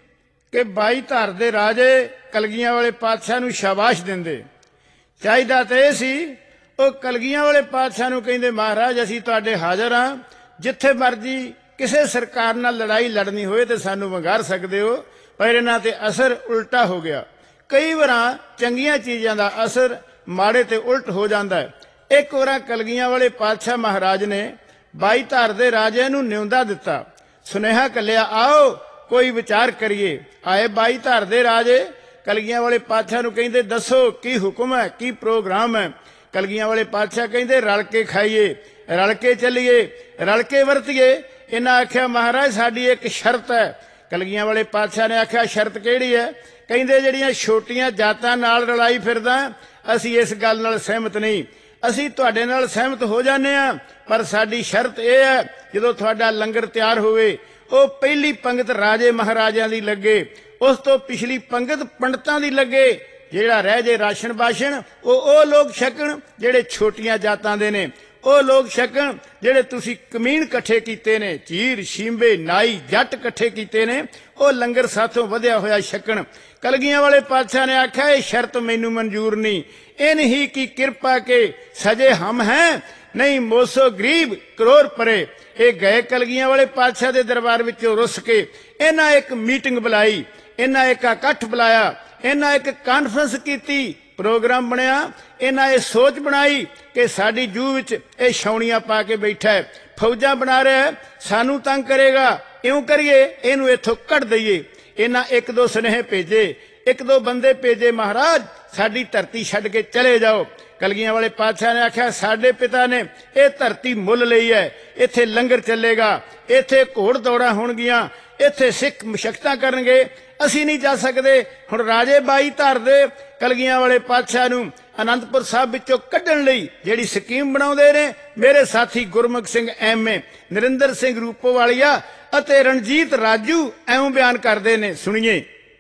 ਕਿ ਬਾਈ ਧਰ ਦੇ ਰਾਜੇ ਕਲਗੀਆਂ ਵਾਲੇ ਪਾਤਸ਼ਾਹ ਨੂੰ ਸ਼ਾਬਾਸ਼ ਦਿੰਦੇ ਚਾਹੀਦਾ ਤੇ ਇਹ ਸੀ ਉਹ ਕਲਗੀਆਂ ਵਾਲੇ ਪਾਤਸ਼ਾਹ ਨੂੰ ਕਹਿੰਦੇ ਮਹਾਰਾਜ ਅਸੀਂ ਤੁਹਾਡੇ ਹਾਜ਼ਰ ਹਾਂ ਜਿੱਥੇ ਮਰਜੀ ਕਿਸੇ ਸਰਕਾਰ ਨਾਲ ਲੜਾਈ ਲੜਨੀ ਹੋਏ ਤੇ ਸਾਨੂੰ ਵੰਗਾਰ ਸਕਦੇ ਹੋ ਪਰ ਇਹਨਾਂ ਤੇ ਅਸਰ ਉਲਟਾ ਹੋ ਗਿਆ ਕਈ ਵਾਰਾਂ ਚੰਗੀਆਂ ਚੀਜ਼ਾਂ ਦਾ ਅਸਰ ਮਾੜੇ ਤੇ ਉਲਟ ਹੋ ਜਾਂਦਾ ਹੈ ਇੱਕ ਵਾਰਾਂ ਕਲਗੀਆਂ ਵਾਲੇ ਪਾਤਸ਼ਾਹ ਮਹਾਰਾਜ ਨੇ ਬਾਈ ਧਰ ਦੇ ਰਾਜੇ ਨੂੰ ਨਿਉਂਦਾ ਦਿੱਤਾ ਸੁਨੇਹਾ ਕੱਲਿਆ ਆਓ ਕੋਈ ਵਿਚਾਰ ਕਰੀਏ ਆਏ ਬਾਈ ਧਰ ਦੇ ਰਾਜੇ ਕਲਗੀਆਂ ਵਾਲੇ ਪਾਤਸ਼ਾਹ ਨੂੰ ਕਹਿੰਦੇ ਦੱਸੋ ਕੀ ਹੁਕਮ ਹੈ ਕੀ ਪ੍ਰੋਗਰਾਮ ਹੈ ਕਲਗੀਆਂ ਵਾਲੇ ਪਾਤਸ਼ਾਹ ਕਹਿੰਦੇ ਰਲ ਕੇ ਖਾਈਏ ਰਲ ਕੇ ਚੱਲੀਏ ਰਲ ਕੇ ਵਰਤੀਏ ਇਹਨਾਂ ਆਖਿਆ ਮਹਾਰਾਜ ਸਾਡੀ ਇੱਕ ਸ਼ਰਤ ਹੈ ਕਲਗੀਆਂ ਵਾਲੇ ਪਾਤਸ਼ਾਹ ਨੇ ਆਖਿਆ ਸ਼ਰਤ ਕਿਹੜੀ ਹੈ ਕਹਿੰਦੇ ਜਿਹੜੀਆਂ ਛੋਟੀਆਂ ਜਾਤਾਂ ਨਾਲ ਰਲਾਈ ਫਿਰਦਾ ਅਸੀਂ ਇਸ ਗੱਲ ਨਾਲ ਸਹਿਮਤ ਨਹੀਂ ਅਸੀਂ ਤੁਹਾਡੇ ਨਾਲ ਸਹਿਮਤ ਹੋ ਜਾਂਦੇ ਹਾਂ ਪਰ ਸਾਡੀ ਸ਼ਰਤ ਇਹ ਹੈ ਜਦੋਂ ਤੁਹਾਡਾ ਲੰਗਰ ਤਿਆਰ ਹੋਵੇ ਉਹ ਪਹਿਲੀ ਪੰਗਤ ਰਾਜੇ ਮਹਾਰਾਜਿਆਂ ਦੀ ਲੱਗੇ ਉਸ ਤੋਂ ਪਿਛਲੀ ਪੰਗਤ ਪੰਡਤਾਂ ਦੀ ਲੱਗੇ ਜਿਹੜਾ ਰਹਿ ਜੇ ਰਾਸ਼ਨ ਬਾਸ਼ਨ ਉਹ ਉਹ ਲੋਕ ਛਕਣ ਜਿਹੜੇ ਛੋਟੀਆਂ ਜਾਤਾਂ ਦੇ ਨੇ ਉਹ ਲੋਕ ਛਕਣ ਜਿਹੜੇ ਤੁਸੀਂ ਕਮੀਨ ਇਕੱਠੇ ਕੀਤੇ ਨੇ ਚੀਰ ਸ਼ੀਂਬੇ ਨਾਈ ਜੱਟ ਇਕੱਠੇ ਕੀਤੇ ਨੇ ਉਹ ਲੰਗਰ ਸਾਥੋਂ ਵਧਿਆ ਹੋਇਆ ਛਕਣ ਕਲਗੀਆਂ ਵਾਲੇ ਪਾਤਸ਼ਾਹ ਨੇ ਆਖਿਆ ਇਹ ਸ਼ਰਤ ਮੈਨੂੰ ਮਨਜ਼ੂਰ ਨਹੀਂ ਇਨ ਹੀ ਕੀ ਕਿਰਪਾ ਕੇ ਸਜੇ ਹਮ ਹੈ ਨਹੀਂ ਮੋਸੋ ਗਰੀਬ ਕਰੋੜ ਪਰੇ ਇਹ ਗਏ ਕਲਗੀਆਂ ਵਾਲੇ ਪਾਤਸ਼ਾਹ ਦੇ ਦਰਬਾਰ ਵਿੱਚੋਂ ਰੁੱਸ ਕੇ ਇਹਨਾਂ ਇੱਕ ਮੀਟਿੰਗ ਬੁਲਾਈ ਇਹਨਾਂ ਇੱਕ ਇਕੱਠ ਬੁਲਾਇਆ ਇਹਨਾਂ ਇੱਕ ਕਾਨਫਰੰਸ ਕੀਤੀ ਪ੍ਰੋਗਰਾਮ ਬਣਿਆ ਇਹਨਾਂ ਇਹ ਸੋਚ ਬਣਾਈ ਕਿ ਸਾਡੀ ਜੂ ਵਿੱਚ ਇਹ ਛਾਉਣੀਆਂ ਪਾ ਕੇ ਬੈਠਾ ਹੈ ਫੌਜਾਂ ਬਣਾ ਰਿਹਾ ਸਾਨੂੰ ਤੰਗ ਕਰੇਗਾ ਇਉਂ ਕਰੀਏ ਇਹਨੂੰ ਇੱਥੋਂ ਕੱਢ ਦਈਏ ਇਹਨਾਂ ਇੱਕ ਦੋ ਸੁਨੇਹੇ ਭੇਜੇ ਇੱਕ ਦੋ ਬੰਦੇ ਭੇਜੇ ਮਹਾਰਾਜ ਸਾਡੀ ਧਰਤੀ ਛੱਡ ਕੇ ਚਲੇ ਜਾਓ ਕਲਗੀਆਂ ਵਾਲੇ ਪਾਤਸ਼ਾਹ ਨੇ ਆਖਿਆ ਸਾਡੇ ਪਿਤਾ ਨੇ ਇਹ ਧਰਤੀ ਮੁੱਲ ਲਈ ਹੈ ਇੱਥੇ ਲੰਗਰ ਚੱਲੇਗਾ ਇੱਥੇ ਘੋੜ ਦੌੜਾਂ ਹੋਣਗੀਆਂ ਇੱਥੇ ਸਿੱਖ ਮਸ਼ਕਤਾਂ ਕਰਨਗੇ, ਅਸੀਂ ਨਹੀਂ ਜਾ ਸਕਦੇ। ਹੁਣ ਰਾਜੇ ਬਾਈ ਧਰ ਦੇ ਕਲਗੀਆਂ ਵਾਲੇ ਪਾਤਸ਼ਾਹ ਨੂੰ ਅਨੰਦਪੁਰ ਸਾਹਿਬ ਵਿੱਚੋਂ ਕੱਢਣ ਲਈ ਜਿਹੜੀ ਸਕੀਮ ਬਣਾਉਂਦੇ ਨੇ ਮੇਰੇ ਸਾਥੀ ਗੁਰਮੁਖ ਸਿੰਘ ਐਮਏ, ਨਰਿੰਦਰ ਸਿੰਘ ਰੂਪੋਵਾਲੀਆ ਅਤੇ ਰਣਜੀਤ ਰਾਜੂ ਐਉਂ ਬਿਆਨ ਕਰਦੇ ਨੇ, ਸੁਣੀਏ।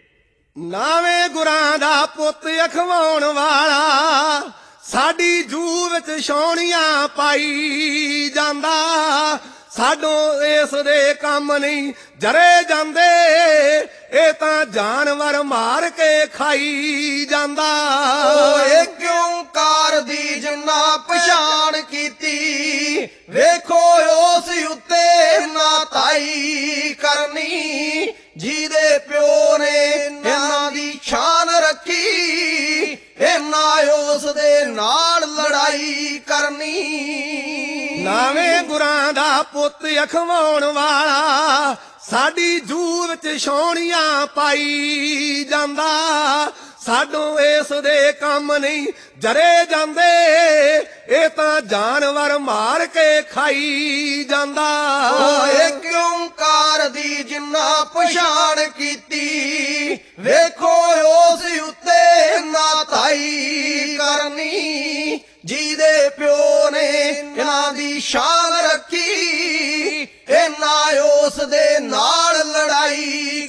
ਨਾਵੇਂ ਗੁਰਾਂ ਦਾ ਪੁੱਤ ਅਖਵਾਉਣ ਵਾਲਾ ਸਾਡੀ ਜੂ ਵਿੱਚ ਛਾਉਣੀਆਂ ਪਾਈ ਜਾਂਦਾ, ਸਾਡੋਂ ਇਸ ਦੇ ਕੰਮ ਨਹੀਂ ਜਰੇ ਜਾਂਦੇ, ਇਹ ਤਾਂ ਜਾਨਵਰ ਮਾਰ ਕੇ ਖਾਈ ਜਾਂਦਾ। ਓਏ ਕਿਉਂ ਕਾਰ ਦੀ ਜਿੰਨਾ ਪਛਾਣ ਕੀਤੀ, ਵੇਖੋ ਉਸ ਉੱਤੇ ਨਾ ਤਾਈ ਕਰਨੀ, ਜਿਹਦੇ ਪਿਓ ਨੇ ਇਹਨਾਂ ਦੀ ਸ਼ਾਨ ਰੱਖੀ, ਇਹਨਾਂ ਉਸ ਦੇ ਨਾਲ ਲੜਾਈ ਕਰਨੀ। ਨਾਵੇਂ ਗੁਰਾਂ ਦਾ ਪੁੱਤ ਅਖਵਾਉਣ ਵਾਲਾ ਸਾਡੀ ਜੂ ਵਿੱਚ ਛਾਉਣੀਆਂ ਪਾਈ ਜਾਂਦਾ, ਸਾਡੋਂ ਇਸ ਦੇ ਕੰਮ ਨਹੀਂ ਜਰੇ ਜਾਂਦੇ, ਇਹ ਤਾਂ ਜਾਨਵਰ ਮਾਰ ਕੇ ਖਾਈ ਜਾਂਦਾ। ਓਏ ਕਿਉਂ ਕਾਰ ਦੀ ਜਿੰਨਾ ਪਛਾਣ ਕੀਤੀ, ਵੇਖੋ ਉਸ ਉੱਤੇ ਨਾ ਤਾਈ ਕਰਨੀ, ਜਿਹਦੇ ਪਿਓ ਨੇ ਇਹਨਾਂ ਦੀ ਸ਼ਾਨ ਰੱਖੀ, ਇਹਨਾਂ ਉਸ ਦੇ ਨਾਲ ਲੜਾਈ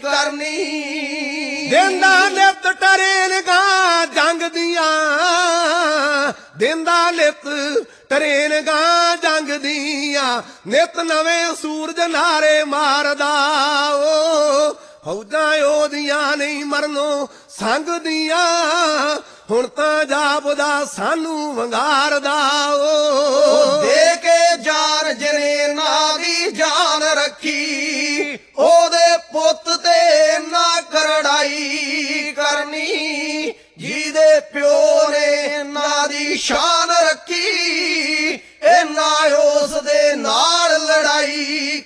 ਕਰਨੀ। ਦਿੰਦਾ ਨਿਤ ਟਰੇਨਗਾ ਜੰਗ ਦੀਆਂ, ਦਿੰਦਾ ਨਿਤ ਟਰੇਨਗਾ ਜੰਗ ਦੀਆਂ, ਨਿਤ ਨਵੇਂ ਸੂਰਜ ਨਾਰੇ ਮਾਰਦਾ, ਓ ਫੌਜਾਂ ਉਹਦੀਆਂ ਨਹੀਂ ਮਰਨੋਂ ਸੰਗ ਦੀਆਂ, ਹੁਣ ਤਾਂ ਜਾਪਦਾ ਸਾਨੂੰ ਵੰਗਾਰਦਾ। ਓ ਦੇ ਕੇ ਜਾਨ ਜਿਹਨੇ ਨਾ ਦੀ ਜਾਨ ਰੱਖੀ, ਉਹਦੇ ਪੁੱਤ ਤੇ ਨਾ ਕਰੜਾਈ ਕਰਨੀ, ਜਿਹਦੇ ਪਿਓ ਨੇ ਨਾ ਦੀ ਸ਼ਾਨ ਰੱਖੀ, ਇਹਨਾਂ ਉਸ ਦੇ ਨਾਲ ਲੜਾਈ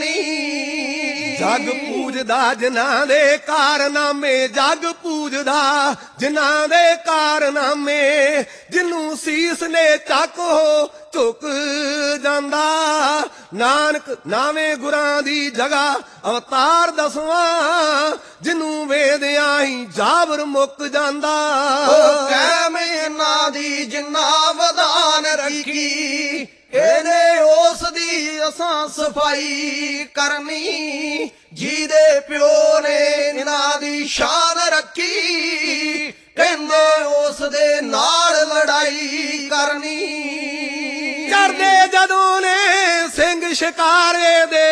ਕਰਨੀ। ਜਗ ਪੂਜਦਾ ਜਿਨ੍ਹਾਂ ਦੇ ਕਾਰਨਾਮੇ, ਜਗ ਪੂਜਦਾ ਜਿਨ੍ਹਾਂ ਦੇ ਕਾਰਨਾਮੇ, ਜਿਹਨੂੰ ਸੀਸ ਨੇ ਚੱਕ ਹੋ ਝੁਕ ਜਾਂਦਾ, ਨਾਨਕ ਨਾਵੇਂ ਗੁਰਾਂ ਦੀ ਜਗ੍ਹਾ ਅਵਤਾਰ ਦਸਵਾਂ, ਜਿਹਨੂੰ ਵੇਦਿਆਂ ਹੀ ਜਾਬਰ ਮੁੱਕ ਜਾਂਦਾ। ਓ ਕਹਿਵੇਂ ਇਹਨਾਂ ਦੀ ਜਿੰਨਾ ਵਦਾਨ ਰੱਖੀ, ਇਹਨੇ ਉਸ ਦੀ ਅਸਾਂ ਸਫਾਈ ਕਰਨੀ, ਜਿਹਦੇ ਪਿਓ ਨੇ ਇਹਨਾਂ ਦੀ ਸ਼ਾਨ ਰੱਖੀ, ਕਹਿੰਦੇ ਉਸ ਦੇ ਨਾਲ ਲੜਾਈ ਕਰਨੀ। ਚੜਦੇ ਜਦੋਂ ਨੇ ਸਿੰਘ ਸ਼ਿਕਾਰੇ ਦੇ,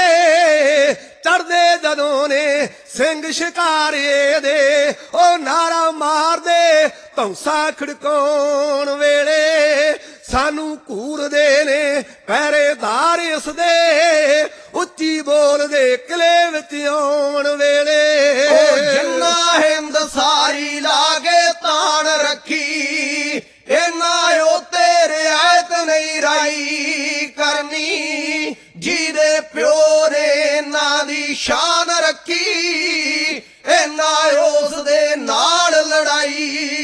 ਚੜਦੇ ਜਦੋਂ ਨੇ ਸਿੰਘ ਸ਼ਿਕਾਰੇ ਦੇ, ਉਹ ਨਾਰਾ ਮਾਰਦੇ ਧੌਂਸਾ ਖੜਕਾਉਣ ਵੇਲੇ, ਸਾਨੂੰ ਘੂਰਦੇ ਨੇ ਪਹਿਰੇਦਾਰ ਇਸ ਦੇ, ਉੱਚੀ ਬੋਲਦੇ ਕਿਲੇ ਵਿੱਚ ਆਉਣ ਵੇਲੇ। ਉਹ ਜਿੰਨਾ ਹਿੰਦ ਸਾਰੀ ਲਾਗੇ ਤਾਣ ਰੱਖੀ, ਇਹਨਾਂ ਉੱਤੇ ਰਿਆਇਤ ਨਹੀਂ ਰਾਈ ਕਰਨੀ, ਜਿਹਦੇ ਪਿਓ ਨੇ ਇਹਨਾਂ ਦੀ ਸ਼ਾਨ ਰੱਖੀ, ਇਹਨਾਂ ਉਸ ਦੇ ਨਾਲ ਲੜਾਈ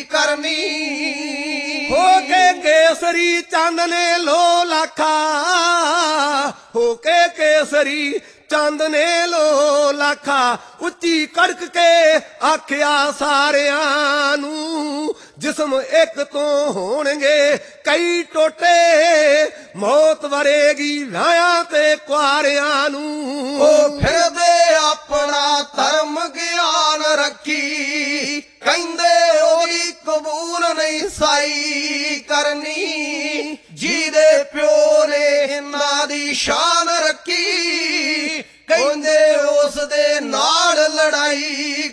ਕਰਨੀ। ਹੋ ਕੇ ਕੇਸਰੀ ਚੰਦ ਨੇ ਲੋ ਲਾਖਾ, ਹੋ ਕੇ ਕੇਸਰੀ ਚੰਦ ਨੇ ਲੋ ਲਾਖਾ, ਉੱਚੀ ਕੜਕ ਕੇ ਆਖਿਆ ਸਾਰਿਆਂ ਨੂੰ, ਜਿਸਮ ਇੱਕ ਤੋਂ ਹੋਣਗੇ ਕਈ ਟੋਟੇ, ਮੌਤ ਵਰੇਗੀ ਵਿਆਹਾਂ ਤੇ ਕੁਆਰਿਆਂ ਨੂੰ। ਉਹ ਫਿਰਦੇ ਆਪਣਾ ਧਰਮ ਗਿਆਨ ਰੱਖੀ, ਕਹਿੰਦੇ ਉਹਦੀ ਕਬੂਲ ਨਹੀਂ ਸਾਈ ਕਰਨੀ, ਜਿਹਦੇ ਪਿਓ ਨੇ ਇਹਨਾਂ ਦੀ ਸ਼ਾਨ ਰੱਖੀ, ਕਹਿੰਦੇ ਉਸ ਦੇ ਨਾਲ ਲੜਾਈ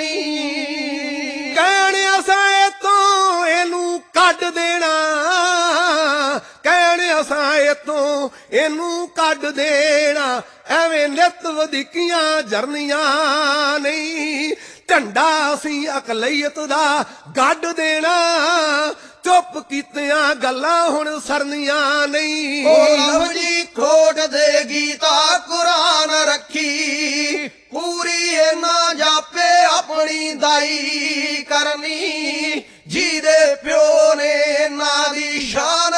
ਕਰਨੀ। ਕਹਿਣ ਅਸਾਂ ਇਤੋਂ ਇਹਨੂੰ ਕੱਢ ਦੇਣਾ, ਕਹਿਣ ਅਸਾਂ ਇਤੋਂ ਇਹਨੂੰ ਕੱਢ ਦੇਣਾ, ਐਵੇਂ ਨਿਤ ਵਧੀਕੀਆਂ ਜਰਨੀਆਂ ਨਹੀਂ, ਝੰਡਾ ਅਸੀਂ ਅਕਲੀਅਤ ਦਾ ਗੱਡ ਦੇਣਾ, ਚੁੱਪ ਕੀਤਿਆਂ ਗੱਲਾਂ ਹੁਣ ਸਰਨੀਆਂ ਨਹੀਂ। ਉਹ ਲਫ਼ਜ਼ੀ ਖੋਟ ਦੇ ਗੀਤਾ ਕੁਰਾਨ ਰੱਖੀ, ਪੂਰੀ ਇਹਨਾਂ ਜਾਪੇ ਆਪਣੀ ਦਾਈ ਕਰਨੀ, ਜਿਹਦੇ ਪਿਓ ਨੇ ਇਹਨਾਂ ਦੀ ਸ਼ਾਨ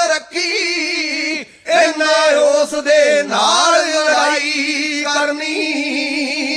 ਰੱਖੀ, ਇਹਨਾਂ ਉਸ ਦੇ ਨਾਲ ਲੜਾਈ ਕਰਨੀ।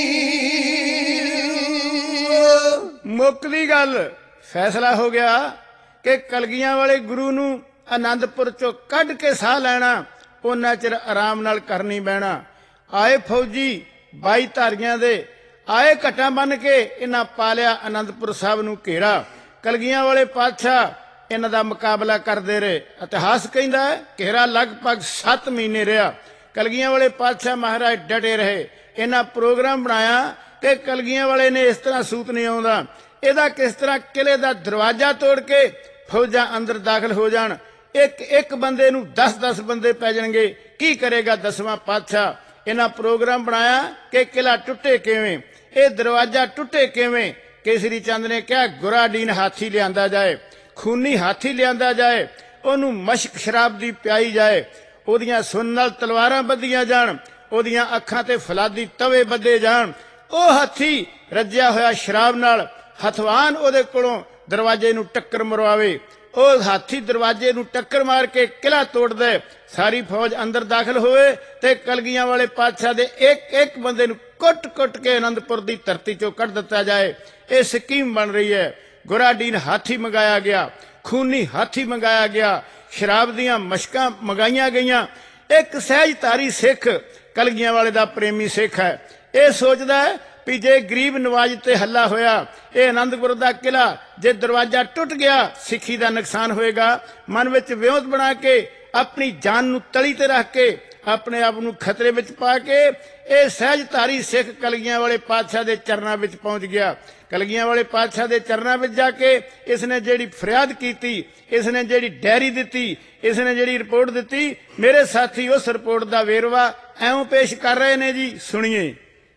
ਮੁੱਕਦੀ ਗੱਲ। ਫੈਸਲਾ ਹੋ ਗਿਆ ਕਿ ਕਲਗੀਆਂ ਵਾਲੇ ਗੁਰੂ ਨੂੰ ਆਨੰਦਪੁਰ ਚੋਂ ਕੱਢ ਕੇ ਸਾਹ ਲੈਣਾ, ਉਹਨਾਂ ਚਿਰ ਆਰਾਮ ਨਾਲ ਕਰਨੀ ਬਹਿਣਾ। ਆਏ ਫੌਜੀ ਬਾਈ ਧਾਰੀਆਂ ਦੇ, ਆਏ ਘਟਾਂ ਬੰਨ ਕੇ ਇਹਨਾਂ ਪਾ ਲਿਆ ਆਨੰਦਪੁਰ ਸਾਹਿਬ ਨੂੰ ਘੇਰਾ। ਕਲਗੀਆਂ ਵਾਲੇ ਪਾਤਸ਼ਾਹ ਇਹਨਾਂ ਦਾ ਮੁਕਾਬਲਾ ਕਰਦੇ ਰਹੇ। ਇਤਿਹਾਸ ਕਹਿੰਦਾ ਹੈ ਘੇਰਾ ਲਗਭਗ ਸੱਤ ਮਹੀਨੇ ਰਿਹਾ। ਕਲਗੀਆਂ ਵਾਲੇ ਪਾਤਸ਼ਾਹ ਮਹਾਰਾਜ ਡਟੇ ਰਹੇ। ਇਹਨਾਂ ਪ੍ਰੋਗਰਾਮ ਬਣਾਇਆ ਕਿ ਕਲਗੀਆਂ ਵਾਲੇ ਨੇ ਇਸ ਤਰ੍ਹਾਂ ਸੂਤ ਨਹੀਂ ਆਉਂਦਾ, ਇਹਦਾ ਕਿਸ ਤਰ੍ਹਾਂ ਕਿਲੇ ਦਾ ਦਰਵਾਜ਼ਾ ਤੋੜ ਕੇ ਫੌਜਾਂ ਅੰਦਰ ਦਾਖਲ ਹੋ ਜਾਣ, ਇੱਕ ਇੱਕ ਬੰਦੇ ਨੂੰ ਦਸ ਦਸ ਬੰਦੇ ਪੈ ਜਾਣਗੇ, ਕੀ ਕਰੇਗਾ ਦਸਵਾਂ ਪਾਤਸ਼ਾਹ। ਇਹਨਾਂ ਪ੍ਰੋਗਰਾਮ ਬਣਾਇਆ ਕਿ ਕਿਲਾ ਟੁੱਟੇ ਕਿਵੇਂ, ਇਹ ਦਰਵਾਜ਼ਾ ਟੁੱਟੇ ਕਿਵੇਂ। ਕੇਸਰੀ ਚੰਦ ਨੇ ਕਿਹਾ ਗੁਰਾਡੀਨ ਹਾਥੀ ਲਿਆਂਦਾ ਜਾਏ, ਖੂਨੀ ਹਾਥੀ ਲਿਆਂਦਾ ਜਾਏ, ਉਹਨੂੰ ਮਸ਼ਕ ਸ਼ਰਾਬ ਦੀ ਪਿਆਈ ਜਾਏ, ਉਹਦੀਆਂ ਸੁੰਨ ਨਾਲ ਤਲਵਾਰਾਂ ਬੱਧੀਆਂ ਜਾਣ, ਉਹਦੀਆਂ ਅੱਖਾਂ ਤੇ ਫਲਾਦੀ ਤਵੇ ਬੱਧੇ ਜਾਣ। ਉਹ ਹਾਥੀ ਰੱਜਿਆ ਹੋਇਆ ਸ਼ਰਾਬ ਨਾਲ ਹਥਵਾਨ ਉਹਦੇ ਕੋਲੋਂ ਦਰਵਾਜ਼ੇ ਨੂੰ ਟੱਕਰ ਮਰਵਾਵੇ। ਉਹ ਹਾਥੀ ਦਰਵਾਜ਼ੇ ਨੂੰ ਟੱਕਰ ਮਾਰ ਕੇ ਕਿਲਾ ਤੋੜ ਦੇ, ਸਾਰੀ ਫੌਜ ਅੰਦਰ ਦਾਖਲ ਹੋਵੇ ਤੇ ਕਲਗੀਆਂ ਵਾਲੇ ਪਾਤਸ਼ਾਹ ਦੇ ਇੱਕ ਇੱਕ ਬੰਦੇ ਨੂੰ ਕੁੱਟ-ਕੁੱਟ ਕੇ ਆਨੰਦਪੁਰ ਦੀ ਧਰਤੀ ਚੋਂ ਕੱਢ ਦਿੱਤਾ ਜਾਏ। ਇਹ ਸਕੀਮ ਬਣ ਰਹੀ ਹੈ। ਗੁਰਾਡੀਨ ਹਾਥੀ ਮੰਗਾਇਆ ਗਿਆ, ਖੂਨੀ ਹਾਥੀ ਮੰਗਾਇਆ ਗਿਆ, ਸ਼ਰਾਬ ਦੀਆਂ ਮਸ਼ਕਾਂ ਮੰਗਾਈਆਂ ਗਈਆਂ। ਇੱਕ ਸਹਿਜਧਾਰੀ ਸਿੱਖ ਕਲਗੀਆਂ ਵਾਲੇ ਦਾ ਪ੍ਰੇਮੀ ਸਿੱਖ ਹੈ, ਇਹ ਸੋਚਦਾ ਹੈ ਵੀ ਜੇ ਗਰੀਬ ਨਵਾਜ ਤੇ ਹੱਲਾ ਹੋਇਆ, ਇਹ ਆਨੰਦਪੁਰ ਦਾ ਕਿਲਾ ਜੇ ਦਰਵਾਜ਼ਾ ਟੁੱਟ ਗਿਆ, ਸਿੱਖੀ ਦਾ ਨੁਕਸਾਨ ਹੋਏਗਾ। ਮਨ ਵਿੱਚ ਵਿਉਂਤ ਬਣਾ ਕੇ ਆਪਣੀ ਜਾਨ ਨੂੰ ਤਲੀ ਤੇ ਰੱਖ ਕੇ ਆਪਣੇ ਆਪ ਨੂੰ ਖਤਰੇ ਵਿੱਚ ਪਾ ਕੇ ਇਹ ਸਹਿਜਧਾਰੀ ਸਿੱਖ ਕਲਗੀਆਂ ਵਾਲੇ ਪਾਤਸ਼ਾਹ ਦੇ ਚਰਨਾਂ ਵਿੱਚ ਪਹੁੰਚ ਗਿਆ। ਕਲਗੀਆਂ ਵਾਲੇ ਪਾਤਸ਼ਾਹ ਦੇ ਚਰਨਾਂ ਵਿੱਚ ਜਾ ਕੇ ਇਸ ਨੇ ਜਿਹੜੀ ਫਰਿਆਦ ਕੀਤੀ, ਇਸ ਨੇ ਜਿਹੜੀ ਡਾਇਰੀ ਦਿੱਤੀ, ਇਸ ਨੇ ਜਿਹੜੀ ਰਿਪੋਰਟ ਦਿੱਤੀ, ਮੇਰੇ ਸਾਥੀ ਉਸ ਰਿਪੋਰਟ ਦਾ ਵੇਰਵਾ ਐਉਂ ਪੇਸ਼ ਕਰ ਰਹੇ ਨੇ ਜੀ, ਸੁਣੀਏ।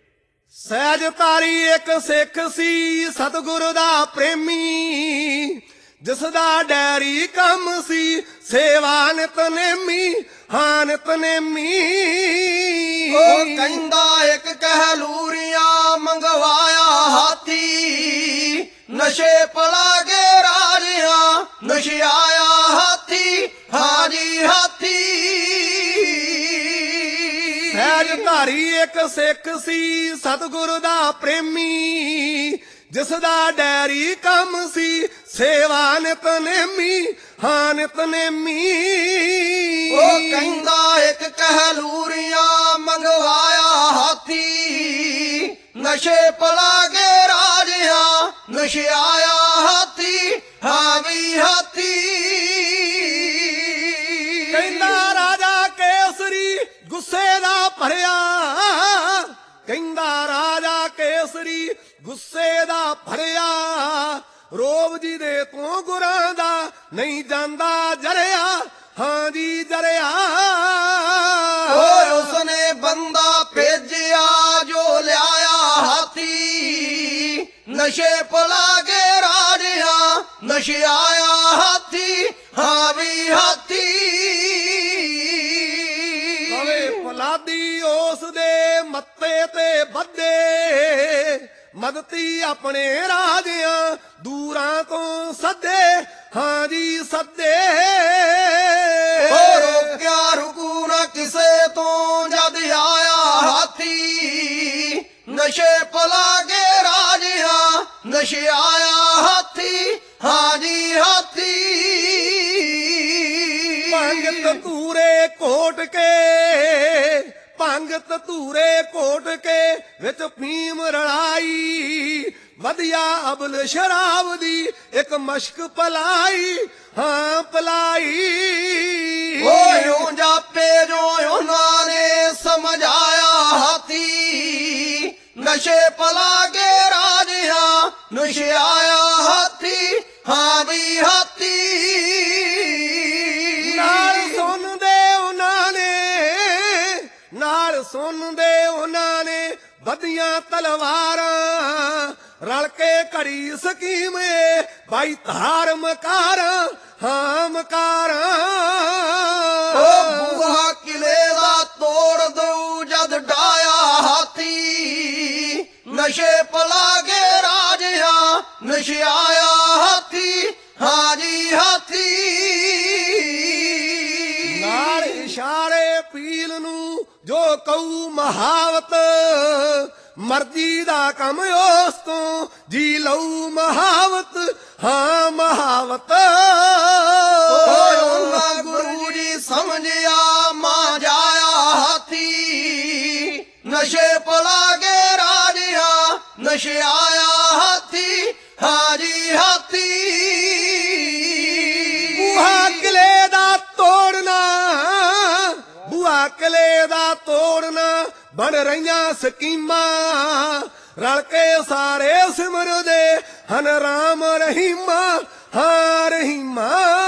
ਸਹਿਜਧਾਰੀ ਇੱਕ ਸਿੱਖ ਸੀ ਸਤਿਗੁਰੂ ਦਾ ਪ੍ਰੇਮੀ, ਜਿਸ ਦਾ ਡੈਰੀ ਕੰਮ ਸੀ ਸੇਵਾ ਨਿਤਨੇਮੀ, ਹਾਂ ਨਿਤਨੇਮੀ। ਉਹ ਕਹਿੰਦਾ ਇੱਕ ਕਹਿਲੂਰੀਆਂ ਮੰਗਵਾਇਆ ਹਾਥੀ, ਨਸ਼ੇ ਪਲਾ ਕੇ ਰਾਜਿਆਂ ਨਸ਼ਿਆਇਆ ਹਾਥੀ, ਹਾਜੀ ਹਾਥੀ। ਸਹਿਜਧਾਰੀ ਇੱਕ ਸਿੱਖ ਸੀ ਸਤਿਗੁਰੂ ਦਾ ਪ੍ਰੇਮੀ, ਜਿਸ ਦਾ ਡੈਰੀ ਕੰਮ ਸੀ ਸੇਵਾ ਨਿਤਨੇਮੀ, ਹਾਂ ਨਿਤਨੇਮੀ। ਉਹ ਕਹਿੰਦਾ ਇੱਕ ਕਹਿਲੂਰੀਆਂ ਮੰਗਵਾਇਆ ਹਾਥੀ, ਨਸ਼ੇ ਪਲਾ ਕੇ ਰਾਜਿਆਂ ਨਸ਼ਿਆਇਆ ਹਾਥੀ, ਹਾਂ ਵੀ ਹਾਥੀ। ਕਹਿੰਦਾ ਰਾਜਾ ਕੇਸਰੀ ਗੁੱਸੇ ਦਾ ਭਰਿਆ, ਕਹਿੰਦਾ ਰਾਜਾ ਕੇਸਰੀ ਗੁੱਸੇ ਦਾ ਭਰਿਆ, ਰੋਬ ਜੀ ਦੇ ਤੋਂ ਗੁਰਾਂ ਦਾ ਨਹੀਂ ਜਾਂਦਾ ਜਰਿਆ, ਹਾਂ ਜੀ ਜਰਿਆ। ਓਏ ਉਸਨੇ ਬੰਦਾ ਭੇਜਿਆ ਜੋ ਲਿਆਇਆ ਹਾਥੀ, ਨਸ਼ੇ ਪਲਾ ਕੇ ਰਾਜਿਆਂ ਨਸ਼ਿਆਇਆ ਹਾਥੀ, ਹਾਂ ਵੀ ਹਾਥੀ। ਫਲਾਦੀ ਉਸ ਦੇ ਮੱਤੇ ਤੇ ਬੱਧੇ, ਮਦਤੀ ਆਪਣੇ ਰਾਜਿਆਂ ਦੂਰਾਂ ਤੋਂ ਸੱਦੇ, ਹਾਂ ਜੀ ਸੱਦੇ। ਓ ਰੋਕਿਆ ਰੁਕੂ ਨਾ ਕਿਸੇ ਤੋਂ ਜਦ ਆਇਆ ਹਾਥੀ, ਨਸ਼ੇ ਪਲਾ ਕੇ ਰਾਜਿਆਂ ਨਸ਼ਿਆਇਆ ਹਾਥੀ, ਹਾਂ ਜੀ ਹਾਥੀ। ਭੰਗ ਤਤੂਰੇ ਕੋਟ ਕੇ, ਭੰਗ ਤਤੂਰੇ ਕੋਟ ਕੇ ਵਿੱਚ ਫੀਮ ਰਲਾਈ, ਵਧੀਆ ਅਬਲ ਸ਼ਰਾਬ ਦੀ ਇੱਕ ਮਸ਼ਕ ਪਲਾਈ, ਹਾਂ ਪਲਾਈ। ਓਏ ਓ ਜਾਪੇ ਜੋ ਉਹਨਾਂ ਨੇ ਸਮਝਾਇਆ ਹਾਥੀ, ਨਸ਼ੇ ਪਲਾ ਕੇ ਰਾਜਿਆਂ ਨਸ਼ਿਆਇਆ ਹਾਥੀ, ਹਾਂ ਵੀ ਹਾਥੀ। ਨਾਲ ਸੁਣਦੇ ਉਹਨਾਂ ਨੇ, ਨਾਲ ਸੁਣਦੇ ਉਹਨਾਂ ਨੇ ਵਧੀਆਂ ਤਲਵਾਰਾਂ, ਰਲ ਕੇ ਘੜੀ ਸਕੀਮ ਏ ਬਾਈ ਧਾਰ ਮਕਾਰਾਂ, ਹਾਂ ਮਕਾਰਾਂ। ਓ ਬੂਹਾ ਕਿਲੇ ਦਾ ਤੋੜ ਦਊ ਜਦ ਡਾਇਆ ਹਾਥੀ, ਨਸ਼ੇ ਪਲਾ ਕੇ ਰਾਜਿਆਂ ਨਸ਼ਿਆਇਆ ਹਾਥੀ, ਹਾਂ ਜੀ ਹਾਥੀ। ਨਾਲ ਇਸ਼ਾਰੇ ਪੀਲ ਨੂੰ ਜੋ ਕਊ ਮਹਾਵਤ, ਮਰਜ਼ੀ ਦਾ ਕੰਮ ਉਸ ਤੋਂ ਜੀ ਲਊ ਮਹਾਵਤ ਹਾਂ ਮਹਾਵਤ ਓਏ ਉਹਨਾਂ ਗੁਰੂ ਜੀ ਸਮਝਿਆ ਮਾਂ ਜਾਇਆ ਹਾਥੀ ਨਸ਼ੇ ਪਲਾਗੇ ਰਾਜਿਆ ਨਸ਼ੇ ਆਇਆ ਹਾਥੀ ਹਾਜੀ ਹਾਥੀ ਬੂਹਾ ਕਿਲੇ ਦਾ ਤੋੜਨਾ ਬੂਹਾ ਕਿਲੇ ਦਾ ਤੋੜਨਾ ਬਣ ਰਹੀਆਂ ਸਕੀਮਾਂ ਰਲ ਕੇ ਸਾਰੇ ਸਿਮਰਦੇ ਹਨ ਰਾਮ ਰਹੀਮਾ ਹਾਂ ਰਹੀਮਾ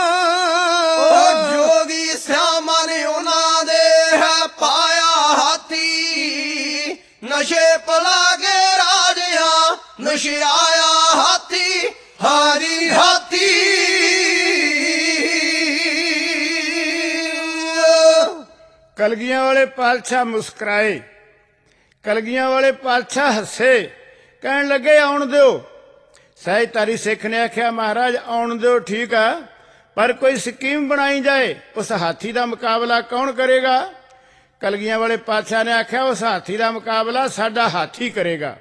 ਓ ਜੋਗੀ ਸਿਆਮਾ ਨੇ ਉਹਨਾਂ ਦੇ ਹੈ ਪਾਇਆ ਹਾਥੀ ਨਸ਼ੇ ਪਲਾਗੇ ਰਾਜਿਆ ਨਸ਼ੇ ਆਇਆ ਹਾਥੀ ਹਾਰੀ ਹਾਥੀ ਕਲਗੀਆਂ ਵਾਲੇ ਪਾਤਸ਼ਾਹ ਮੁਸਕਰਾਏ, ਕਲਗੀਆਂ ਵਾਲੇ ਪਾਤਸ਼ਾਹ ਹੱਸੇ, ਕਹਿਣ ਲੱਗੇ ਆਉਣ ਦਿਓ। ਸਹਿਜਧਾਰੀ ਸਿੱਖ ਨੇ ਆਖਿਆ ਮਹਾਰਾਜ ਆਉਣ ਦਿਓ ਠੀਕ ਆ, ਪਰ ਕੋਈ ਸਕੀਮ ਬਣਾਈ ਜਾਏ। ਉਸ ਹਾਥੀ ਦਾ ਮੁਕਾਬਲਾ ਕੌਣ ਕਰੇਗਾ? ਕਲਗੀਆਂ ਵਾਲੇ ਪਾਤਸ਼ਾਹ ਨੇ ਆਖਿਆ ਉਸ ਹਾਥੀ ਦਾ ਮੁਕਾਬਲਾ ਸਾਡਾ ਹਾਥੀ ਕਰੇਗਾ।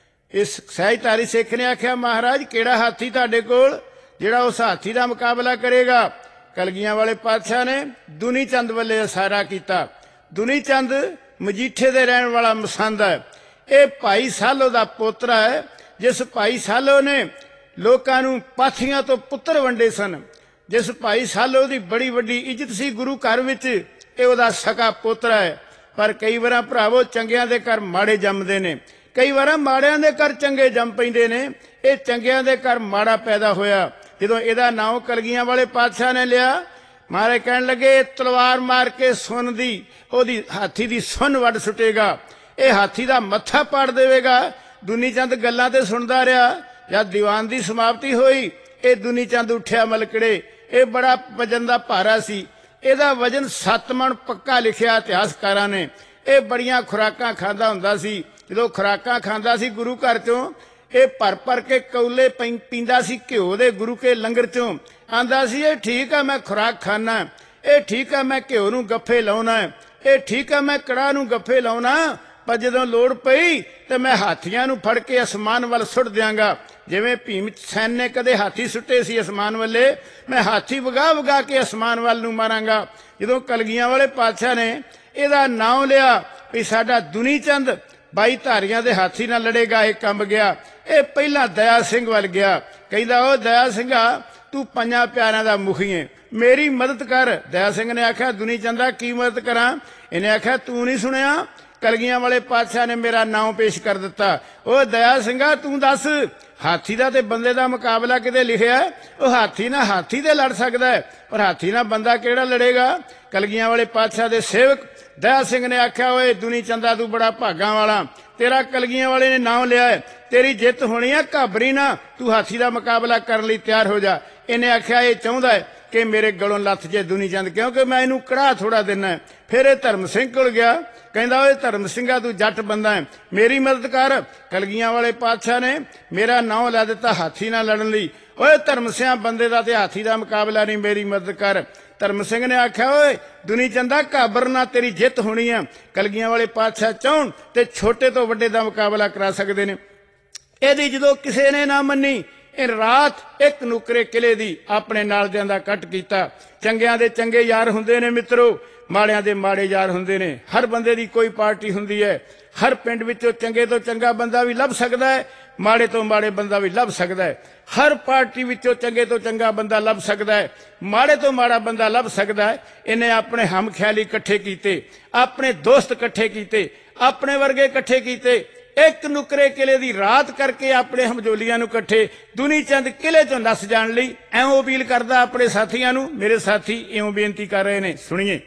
ਇਸ ਸਹਿਜਧਾਰੀ ਸਿੱਖ ਨੇ ਆਖਿਆ ਮਹਾਰਾਜ ਕਿਹੜਾ ਹਾਥੀ ਤੁਹਾਡੇ ਕੋਲ ਜਿਹੜਾ ਉਸ ਹਾਥੀ ਦਾ ਮੁਕਾਬਲਾ ਕਰੇਗਾ? ਕਲਗੀਆਂ ਵਾਲੇ ਪਾਤਸ਼ਾਹ ਨੇ ਦੁਨੀ ਚੰਦ ਵੱਲੇ ਇਸ਼ਾਰਾ ਕੀਤਾ। ਦੁਨੀ ਚੰਦ ਮਜੀਠੇ ਦੇ ਰਹਿਣ ਵਾਲਾ ਮਸੰਦ ਹੈ। ਇਹ ਭਾਈ ਸਾਲੋ ਦਾ ਪੋਤਰਾ ਹੈ, ਜਿਸ ਭਾਈ ਸਾਲੋ ਨੇ ਲੋਕਾਂ ਨੂੰ ਪਾਥੀਆਂ ਤੋਂ ਪੁੱਤਰ ਵੰਡੇ ਸਨ। ਜਿਸ ਭਾਈ ਸਾਲੋ ਦੀ ਬੜੀ ਵੱਡੀ ਇੱਜ਼ਤ ਸੀ ਗੁਰੂ ਘਰ ਵਿੱਚ, ਇਹ ਉਹਦਾ ਸਕਾ ਪੋਤਰਾ ਹੈ। ਪਰ ਕਈ ਵਾਰਾਂ ਭਰਾਵੋ ਚੰਗਿਆਂ ਦੇ ਘਰ ਮਾੜੇ ਜੰਮਦੇ ਨੇ, ਕਈ ਵਾਰਾਂ ਮਾੜਿਆਂ ਦੇ ਘਰ ਚੰਗੇ ਜੰਮ ਪੈਂਦੇ ਨੇ। ਇਹ ਚੰਗਿਆਂ ਦੇ ਘਰ ਮਾੜਾ ਪੈਦਾ ਹੋਇਆ। ਜਦੋਂ ਇਹਦਾ ਨਾਂ ਕਲਗੀਆਂ ਵਾਲੇ ਪਾਤਸ਼ਾਹ ਨੇ ਲਿਆ, ਮਾਰੇ ਕਹਿਣ ਲੱਗੇ ਤਲਵਾਰ ਮਾਰ ਕੇ ਸੁੰਨ ਦੀ ਉਹਦੀ ਹਾਥੀ ਦੀ ਸੁੰਨ ਵੱਢ ਸੁੱਟੇਗਾ, ਇਹ ਹਾਥੀ ਦਾ ਮੱਥਾ ਪਾੜ ਦੇਵੇਗਾ। ਦੁਨੀ ਚੰਦ ਗੱਲਾਂ ਤੇ ਸੁਣਦਾ ਰਿਹਾ। ਜਦ ਦੀਵਾਨ ਦੀ ਸਮਾਪਤੀ ਹੋਈ, ਇਹ ਦੁਨੀ ਚੰਦ ਉੱਠਿਆ ਮਲਕੜੇ। ਇਹ ਬੜਾ ਵਜਨ ਦਾ ਭਾਰਾ ਸੀ, ਇਹਦਾ ਵਜਨ ਸੱਤ ਮਣ ਪੱਕਾ ਲਿਖਿਆ ਇਤਿਹਾਸਕਾਰਾਂ ਨੇ। ਇਹ ਬੜੀਆਂ ਖੁਰਾਕਾਂ ਖਾਂਦਾ ਹੁੰਦਾ ਸੀ। ਜਦੋਂ ਖੁਰਾਕਾਂ ਖਾਂਦਾ ਸੀ ਗੁਰੂ ਘਰ ਚੋਂ, ਇਹ ਭਰ ਭਰ ਕੇ ਕੌਲੇ ਪੀਂਦਾ ਸੀ ਘਿਓ ਦੇ ਗੁਰੂ ਕੇ ਲੰਗਰ ਚੋਂ। ਆਂਦਾ ਸੀ ਇਹ ਠੀਕ ਆ ਮੈਂ ਖੁਰਾਕ ਖਾਣਾ, ਇਹ ਠੀਕ ਆ ਮੈਂ ਘਿਓ ਨੂੰ ਗੱਫੇ ਲਾਉਣਾ, ਇਹ ਠੀਕ ਆ ਮੈਂ ਕੜਾਹ ਨੂੰ ਗੱਫੇ ਲਾਉਣਾ, ਪਰ ਜਦੋਂ ਲੋੜ ਪਈ ਤੇ ਮੈਂ ਹਾਥੀਆਂ ਨੂੰ ਫੜ ਕੇ ਅਸਮਾਨ ਵੱਲ ਸੁੱਟ ਦਿਆਂਗਾ। ਜਿਵੇਂ ਭੀਮ ਸੈਨ ਨੇ ਕਦੇ ਹਾਥੀ ਸੁੱਟੇ ਸੀ ਅਸਮਾਨ ਵੱਲੇ, ਮੈਂ ਹਾਥੀ ਵਗਾ ਵਗਾ ਕੇ ਅਸਮਾਨ ਵੱਲ ਨੂੰ ਮਾਰਾਂਗਾ। ਜਦੋਂ ਕਲਗੀਆਂ ਵਾਲੇ ਪਾਤਸ਼ਾਹ ਨੇ ਇਹਦਾ ਨਾਂ ਲਿਆ ਵੀ ਸਾਡਾ ਦੁਨੀ ਚੰਦ ਬਾਈ ਧਾਰੀਆਂ ਦੇ ਹਾਥੀ ਨਾਲ ਲੜੇਗਾ, ਇਹ ਕੰਬ ਗਿਆ। ਇਹ ਪਹਿਲਾਂ ਦਇਆ ਸਿੰਘ ਵੱਲ ਗਿਆ, ਕਹਿੰਦਾ ਉਹ ਦਇਆ ਸਿੰਘਾ ਤੂੰ ਪੰਜਾਂ ਪਿਆਰਿਆਂ ਦਾ ਮੁਖੀ ਏ, ਮੇਰੀ ਮਦਦ ਕਰ। ਦਇਆ ਸਿੰਘ ਨੇ ਆਖਿਆ ਦੁਨੀ ਚੰਦਾ ਕੀ ਮਦਦ ਕਰਾਂ? ਇਹਨੇ ਆਖਿਆ ਤੂੰ ਨਹੀਂ ਸੁਣਿਆ ਕਲਗੀਆਂ ਵਾਲੇ ਪਾਤਸ਼ਾਹ ਨੇ ਮੇਰਾ ਨਾਮ ਪੇਸ਼ ਕਰ ਦਿੱਤਾ। ਉਹ ਦਇਆ ਸਿੰਘਾ ਤੂੰ ਦੱਸ ਹਾਥੀ ਦਾ ਤੇ ਬੰਦੇ ਦਾ ਮੁਕਾਬਲਾ ਕਿਤੇ ਲਿਖਿਆ? ਉਹ ਹਾਥੀ ਨਾਲ ਹਾਥੀ ਤੇ ਲੜ ਸਕਦਾ ਹੈ, ਪਰ ਹਾਥੀ ਨਾਲ ਬੰਦਾ ਕਿਹੜਾ ਲੜੇਗਾ? ਕਲਗੀਆਂ ਵਾਲੇ ਪਾਤਸ਼ਾਹ ਦੇ ਸੇਵਕ ਦਇਆ ਸਿੰਘ ਨੇ ਆਖਿਆ ਓਏ ਦੁਨੀ ਚੰਦਾ ਤੂੰ ਬੜਾ ਭਾਗਾਂ ਵਾਲਾ, ਤੇਰਾ ਕਲਗੀਆਂ ਵਾਲੇ ਨੇ ਨਾਮ ਲਿਆ ਹੈ, ਤੇਰੀ ਜਿੱਤ ਹੋਣੀ ਆ, ਘਾਬਰੀ ਨਾ, ਤੂੰ ਹਾਥੀ ਦਾ ਮੁਕਾਬਲਾ ਕਰਨ ਲਈ ਤਿਆਰ ਹੋ ਜਾ। ਇਹਨੇ ਆਖਿਆ ਇਹ ਚਾਹੁੰਦਾ ਹੈ ਕਿ ਮੇਰੇ ਗਲੋਂ ਲੱਥ ਜੇ ਦੁਨੀ ਚੰਦ, ਕਿਉਂਕਿ ਮੈਂ ਇਹਨੂੰ ਕੜਾਹ ਥੋੜਾ ਦੇਣਾ। ਫਿਰ ਇਹ ਧਰਮ ਸਿੰਘ ਕੋਲ ਗਿਆ, ਕਹਿੰਦਾ ਓਏ ਧਰਮ ਸਿੰਘਾ ਤੂੰ ਜੱਟ ਬੰਦਾ ਹੈ, ਮੇਰੀ ਮਦਦ ਕਰ। ਕਲਗੀਆਂ ਵਾਲੇ ਪਾਤਸ਼ਾਹ ਨੇ ਮੇਰਾ ਨਾਂ ਲੈ ਦਿੱਤਾ ਹਾਥੀ ਨਾਲ ਲੜਨ ਲਈ। ਓਏ ਧਰਮ ਸਿਆਂ ਬੰਦੇ ਦਾ ਤੇ ਹਾਥੀ ਦਾ ਮੁਕਾਬਲਾ ਨਹੀਂ, ਮੇਰੀ ਮਦਦ ਕਰ। ਧਰਮ ਸਿੰਘ ਨੇ ਆਖਿਆ ਓਏ ਦੁਨੀ ਚੰਦਾ ਘਾਬਰ ਨਾ, ਤੇਰੀ ਜਿੱਤ ਹੋਣੀ ਆ। ਕਲਗੀਆਂ ਵਾਲੇ ਪਾਤਸ਼ਾਹ ਚਾਹੁਣ ਤੇ ਛੋਟੇ ਤੋਂ ਵੱਡੇ ਦਾ ਮੁਕਾਬਲਾ ਕਰਾ ਸਕਦੇ ਨੇ। ਇਹਦੀ ਜਦੋਂ ਕਿਸੇ ਨੇ ਨਾ ਮੰਨੀ, ਇਹ ਰਾਤ ਇੱਕ ਨੁਕਰੇ ਕਿਲੇ ਦੀ ਆਪਣੇ ਨਾਲ ਦਿਆਂ ਦਾ ਕੱਟ ਕੀਤਾ। ਚੰਗਿਆਂ ਦੇ ਚੰਗੇ ਯਾਰ ਹੁੰਦੇ ਨੇ ਮਿੱਤਰੋ, ਮਾੜਿਆਂ ਦੇ ਮਾੜੇ ਯਾਰ ਹੁੰਦੇ ਨੇ। ਹਰ ਬੰਦੇ ਦੀ ਕੋਈ ਪਾਰਟੀ ਹੁੰਦੀ ਹੈ। ਹਰ ਪਿੰਡ ਵਿੱਚੋਂ ਚੰਗੇ ਤੋਂ ਚੰਗਾ ਬੰਦਾ ਵੀ ਲੱਭ ਸਕਦਾ ਹੈ, ਮਾੜੇ ਤੋਂ ਮਾੜੇ ਬੰਦਾ ਵੀ ਲੱਭ ਸਕਦਾ ਹੈ। ਹਰ ਪਾਰਟੀ ਵਿੱਚੋਂ ਚੰਗੇ ਤੋਂ ਚੰਗਾ ਬੰਦਾ ਲੱਭ ਸਕਦਾ ਹੈ, ਮਾੜੇ ਤੋਂ ਮਾੜਾ ਬੰਦਾ ਲੱਭ ਸਕਦਾ ਹੈ। ਇਹਨੇ ਆਪਣੇ ਹਮ ਖਿਆਲੀ ਇਕੱਠੇ ਕੀਤੇ, ਆਪਣੇ ਦੋਸਤ ਇਕੱਠੇ ਕੀਤੇ, ਆਪਣੇ ਵਰਗੇ ਇਕੱਠੇ ਕੀਤੇ। ਇੱਕ ਨੁਕਰੇ ਕਿਲੇ ਦੀ ਰਾਤ ਕਰਕੇ ਆਪਣੇ ਹਮਜੋਲੀਆਂ ਨੂੰ ਇਕੱਠੇ। ਦੁਨੀ ਚੰਦ ਕਿਲੇ ਚੋਂ ਨੱਸ ਜਾਣ ਲਈ ਐਉਂ ਅਪੀਲ ਕਰਦਾ ਆਪਣੇ ਸਾਥੀਆਂ ਨੂੰ। ਮੇਰੇ ਸਾਥੀ ਇਉਂ ਬੇਨਤੀ ਕਰ ਰਹੇ ਨੇ, ਸੁਣੀਏ।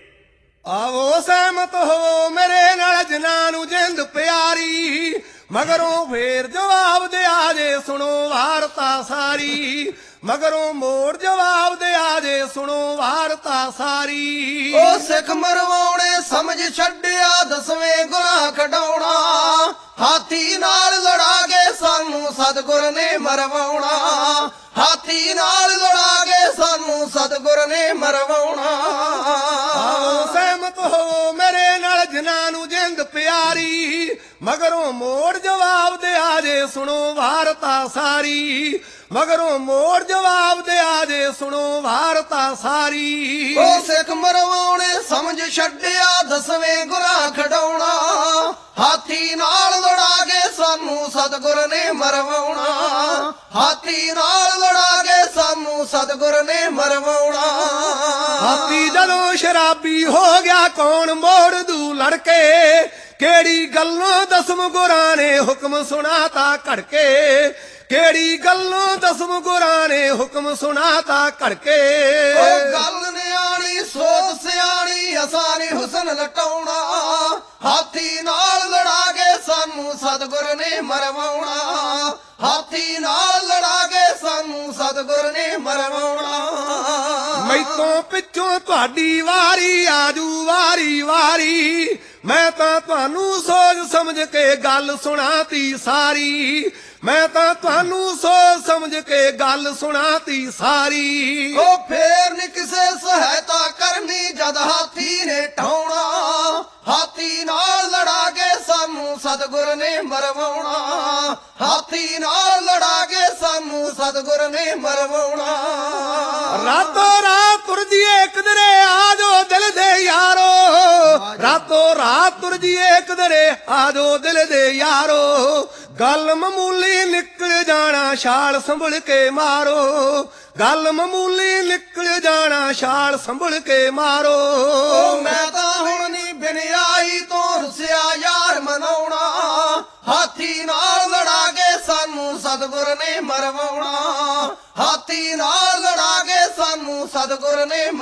ਆਵੋ ਸਹਿਮਤ ਹੋਵੋ ਮੇਰੇ ਨਾਲ ਜਿਨ੍ਹਾਂ ਨੂੰ ਜਿੰਦ ਪਿਆਰੀ, ਮਗਰੋਂ ਫੇਰ ਜਵਾਬ ਦਿਆ ਜੇ ਸੁਣੋ ਵਾਰਤਾ ਸਾਰੀ, ਮਗਰੋਂ ਮੋੜ ਜਵਾਬ ਦਿਆ ਜੇ ਸੁਣੋ ਵਾਰਤਾ ਸਾਰੀ। ਉਹ ਸਿੱਖ ਮਰਵਾਉਣੇ ਸਮਝ ਛੱਡਿਆ ਦਸਵੇਂ ਗੁਨਾਹ ਕਢਾਉਣਾ, ਹਾਥੀ ਨਾਲ ਲੜਾਗੇ ਸਾਨੂੰ ਸਤਿਗੁਰ ਨੇ ਮਰਵਾਉਣਾ, ਹਾਥੀ ਨਾਲ ਲੜਾਗੇ ਸਾਨੂੰ ਸਤਿਗੁਰ ਨੇ ਮਰਵਾਉਣਾ। ਆਓ ਸਹਿਮਤ ਹੋ ਮੇਰੇ ਨਾਲ ਜਿਨ੍ਹਾਂ ਨੂੰ ਜਿੰਦ ਪਿਆਰੀ, ਮਗਰੋਂ ਮੋੜ ਜਵਾਬ ਦਿਆ ਜੇ ਸੁਣੋ ਵਾਰਤਾ ਸਾਰੀ ਮਗਰੋਂ ਮੋੜ ਜਵਾਬ ਦਿਆ ਜੇ ਸੁਣੋ ਵਾਰਤਾ ਸਾਰੀ ਉਹ ਸਿੱਖ ਮਰਵਾਉਣੇ ਸਮਝ ਛੱਡਿਆ ਦਸਵੇਂ ਗੁਰਾਂ ਖਡਾਉਣਾ ਹਾਥੀ ਨਾਲ ਲੜਾ ਕੇ ਸਾਨੂੰ ਸਤਿਗੁਰ ਨੇ ਮਰਵਾਉਣਾ ਹਾਥੀ ਨਾਲ ਲੜਾ ਕੇ ਸਾਨੂੰ ਸਤਿਗੁਰ ਨੇ ਮਰਵਾਉਣਾ ਹਾਥੀ ਜਦੋਂ ਸ਼ਰਾਬੀ ਹੋ ਗਿਆ ਕੌਣ ਮੋੜ ਦੂ ਲੜਕੇ ਕਿਹੜੀ ਗੱਲੋਂ ਦਸਮ ਗੁਰਾਂ ਨੇ ਹੁਕਮ ਸੁਣਾਤਾ ਘੜਕੇ ਕਿਹੜੀ ਗੱਲੋਂ ਦਸਮ ਗੁਰਾਂ ਨੇ ਹੁਕਮ ਸੁਣਾਤਾ ਘੜਕੇ ਉਹ ਗੱਲ ਨਿਆਣੀ ਸੋਚ ਸਿਆਣੀ ਅਸਾਂ ਨੀ ਹੁਸਨ ਲਟਾਉਣਾ ਹਾਥੀ ਨਾਲ ਲੜਾ ਕੇ ਸਾਨੂੰ ਸਤਿਗੁਰ ਨੇ ਮਰਵਾਉਣਾ ਹਾਥੀ ਨਾਲ ਲੜਾ ਕੇ ਸਾਨੂੰ ਸਤਿਗੁਰ ਨੇ ਮਰਵਾਉਣਾ ਮੈਥੋਂ ਪਿੱਛੋਂ ਤੁਹਾਡੀ ਵਾਰੀ ਆਜੂ ਵਾਰੀ ਵਾਰੀ ਮੈਂ ਤਾਂ ਤੁਹਾਨੂੰ ਸੋਚ ਸਮਝ ਕੇ ਗੱਲ ਸੁਣਾਤੀ ਸਾਰੀ ਮੈਂ ਤਾਂ ਤੁਹਾਨੂੰ ਸੋਚ ਸਮਝ ਕੇ ਗੱਲ ਸੁਣਾਤੀ ਸਾਰੀ ਉਹ ਫੇਰ ਨੀ ਕਿਸੇ ਸਹਾਇਤਾ ਕਰਨੀ ਜਦ ਹਾਥੀ ਨੇ ਢਾਉਣਾ ਹਾਥੀ ਨਾਲ ਲੜਾ ਕੇ ਸਾਨੂੰ ਸਤਿਗੁਰ ਨੇ ਮਰਵਾਉਣਾ ਹਾਥੀ ਨਾਲ ਲੜਾ ਕੇ ਸਾਨੂੰ ਸਤਿਗੁਰ ਨੇ ਮਰਵਾਉਣਾ ਰਾਤੋਂ ਰਾਤ ਤੁਰ ਜੀਏ ਕਿਧਰੇ ਆਜੋ ਦਿਲ ਦੇ ਯਾਰੋ ਰਾਤੋਂ ਰਾਤ ਤੁਰ ਜੀਏ ਕਿਧਰੇ ਆਜੋ ਦਿਲ ਦੇ ਯਾਰੋ ਗੱਲ ਮਾਮੂਲੀ ਨਿਕਲ ਜਾਣਾ ਛਾਲ ਸੰਭਲ ਕੇ ਮਾਰੋ ਗੱਲ ਮਾਮੂਲੀ ਨਿਕਲ ਜਾਣਾ ਛਾਲ ਸੰਭਲ ਕੇ ਮਾਰੋ ਮੈਂ ਤਾਂ ਹੁਣ ਨੀ ਬਿਨਿਆਈ ਤੋਂ ਰੁੱਸਿਆ ਯਾਰ ਮਨਾਉਣਾ ਹਾਥੀ ਨਾਲ ਲੜਾ ਕੇ ਸਾਨੂੰ ਸਤਿਗੁਰ ਨੇ ਮਰਵਾਉਣਾ ਹਾਥੀ ਨਾਲ ਲੜਾ ਕੇ ਸਾਨੂੰ ਸਤਿਗੁਰ ਨੇ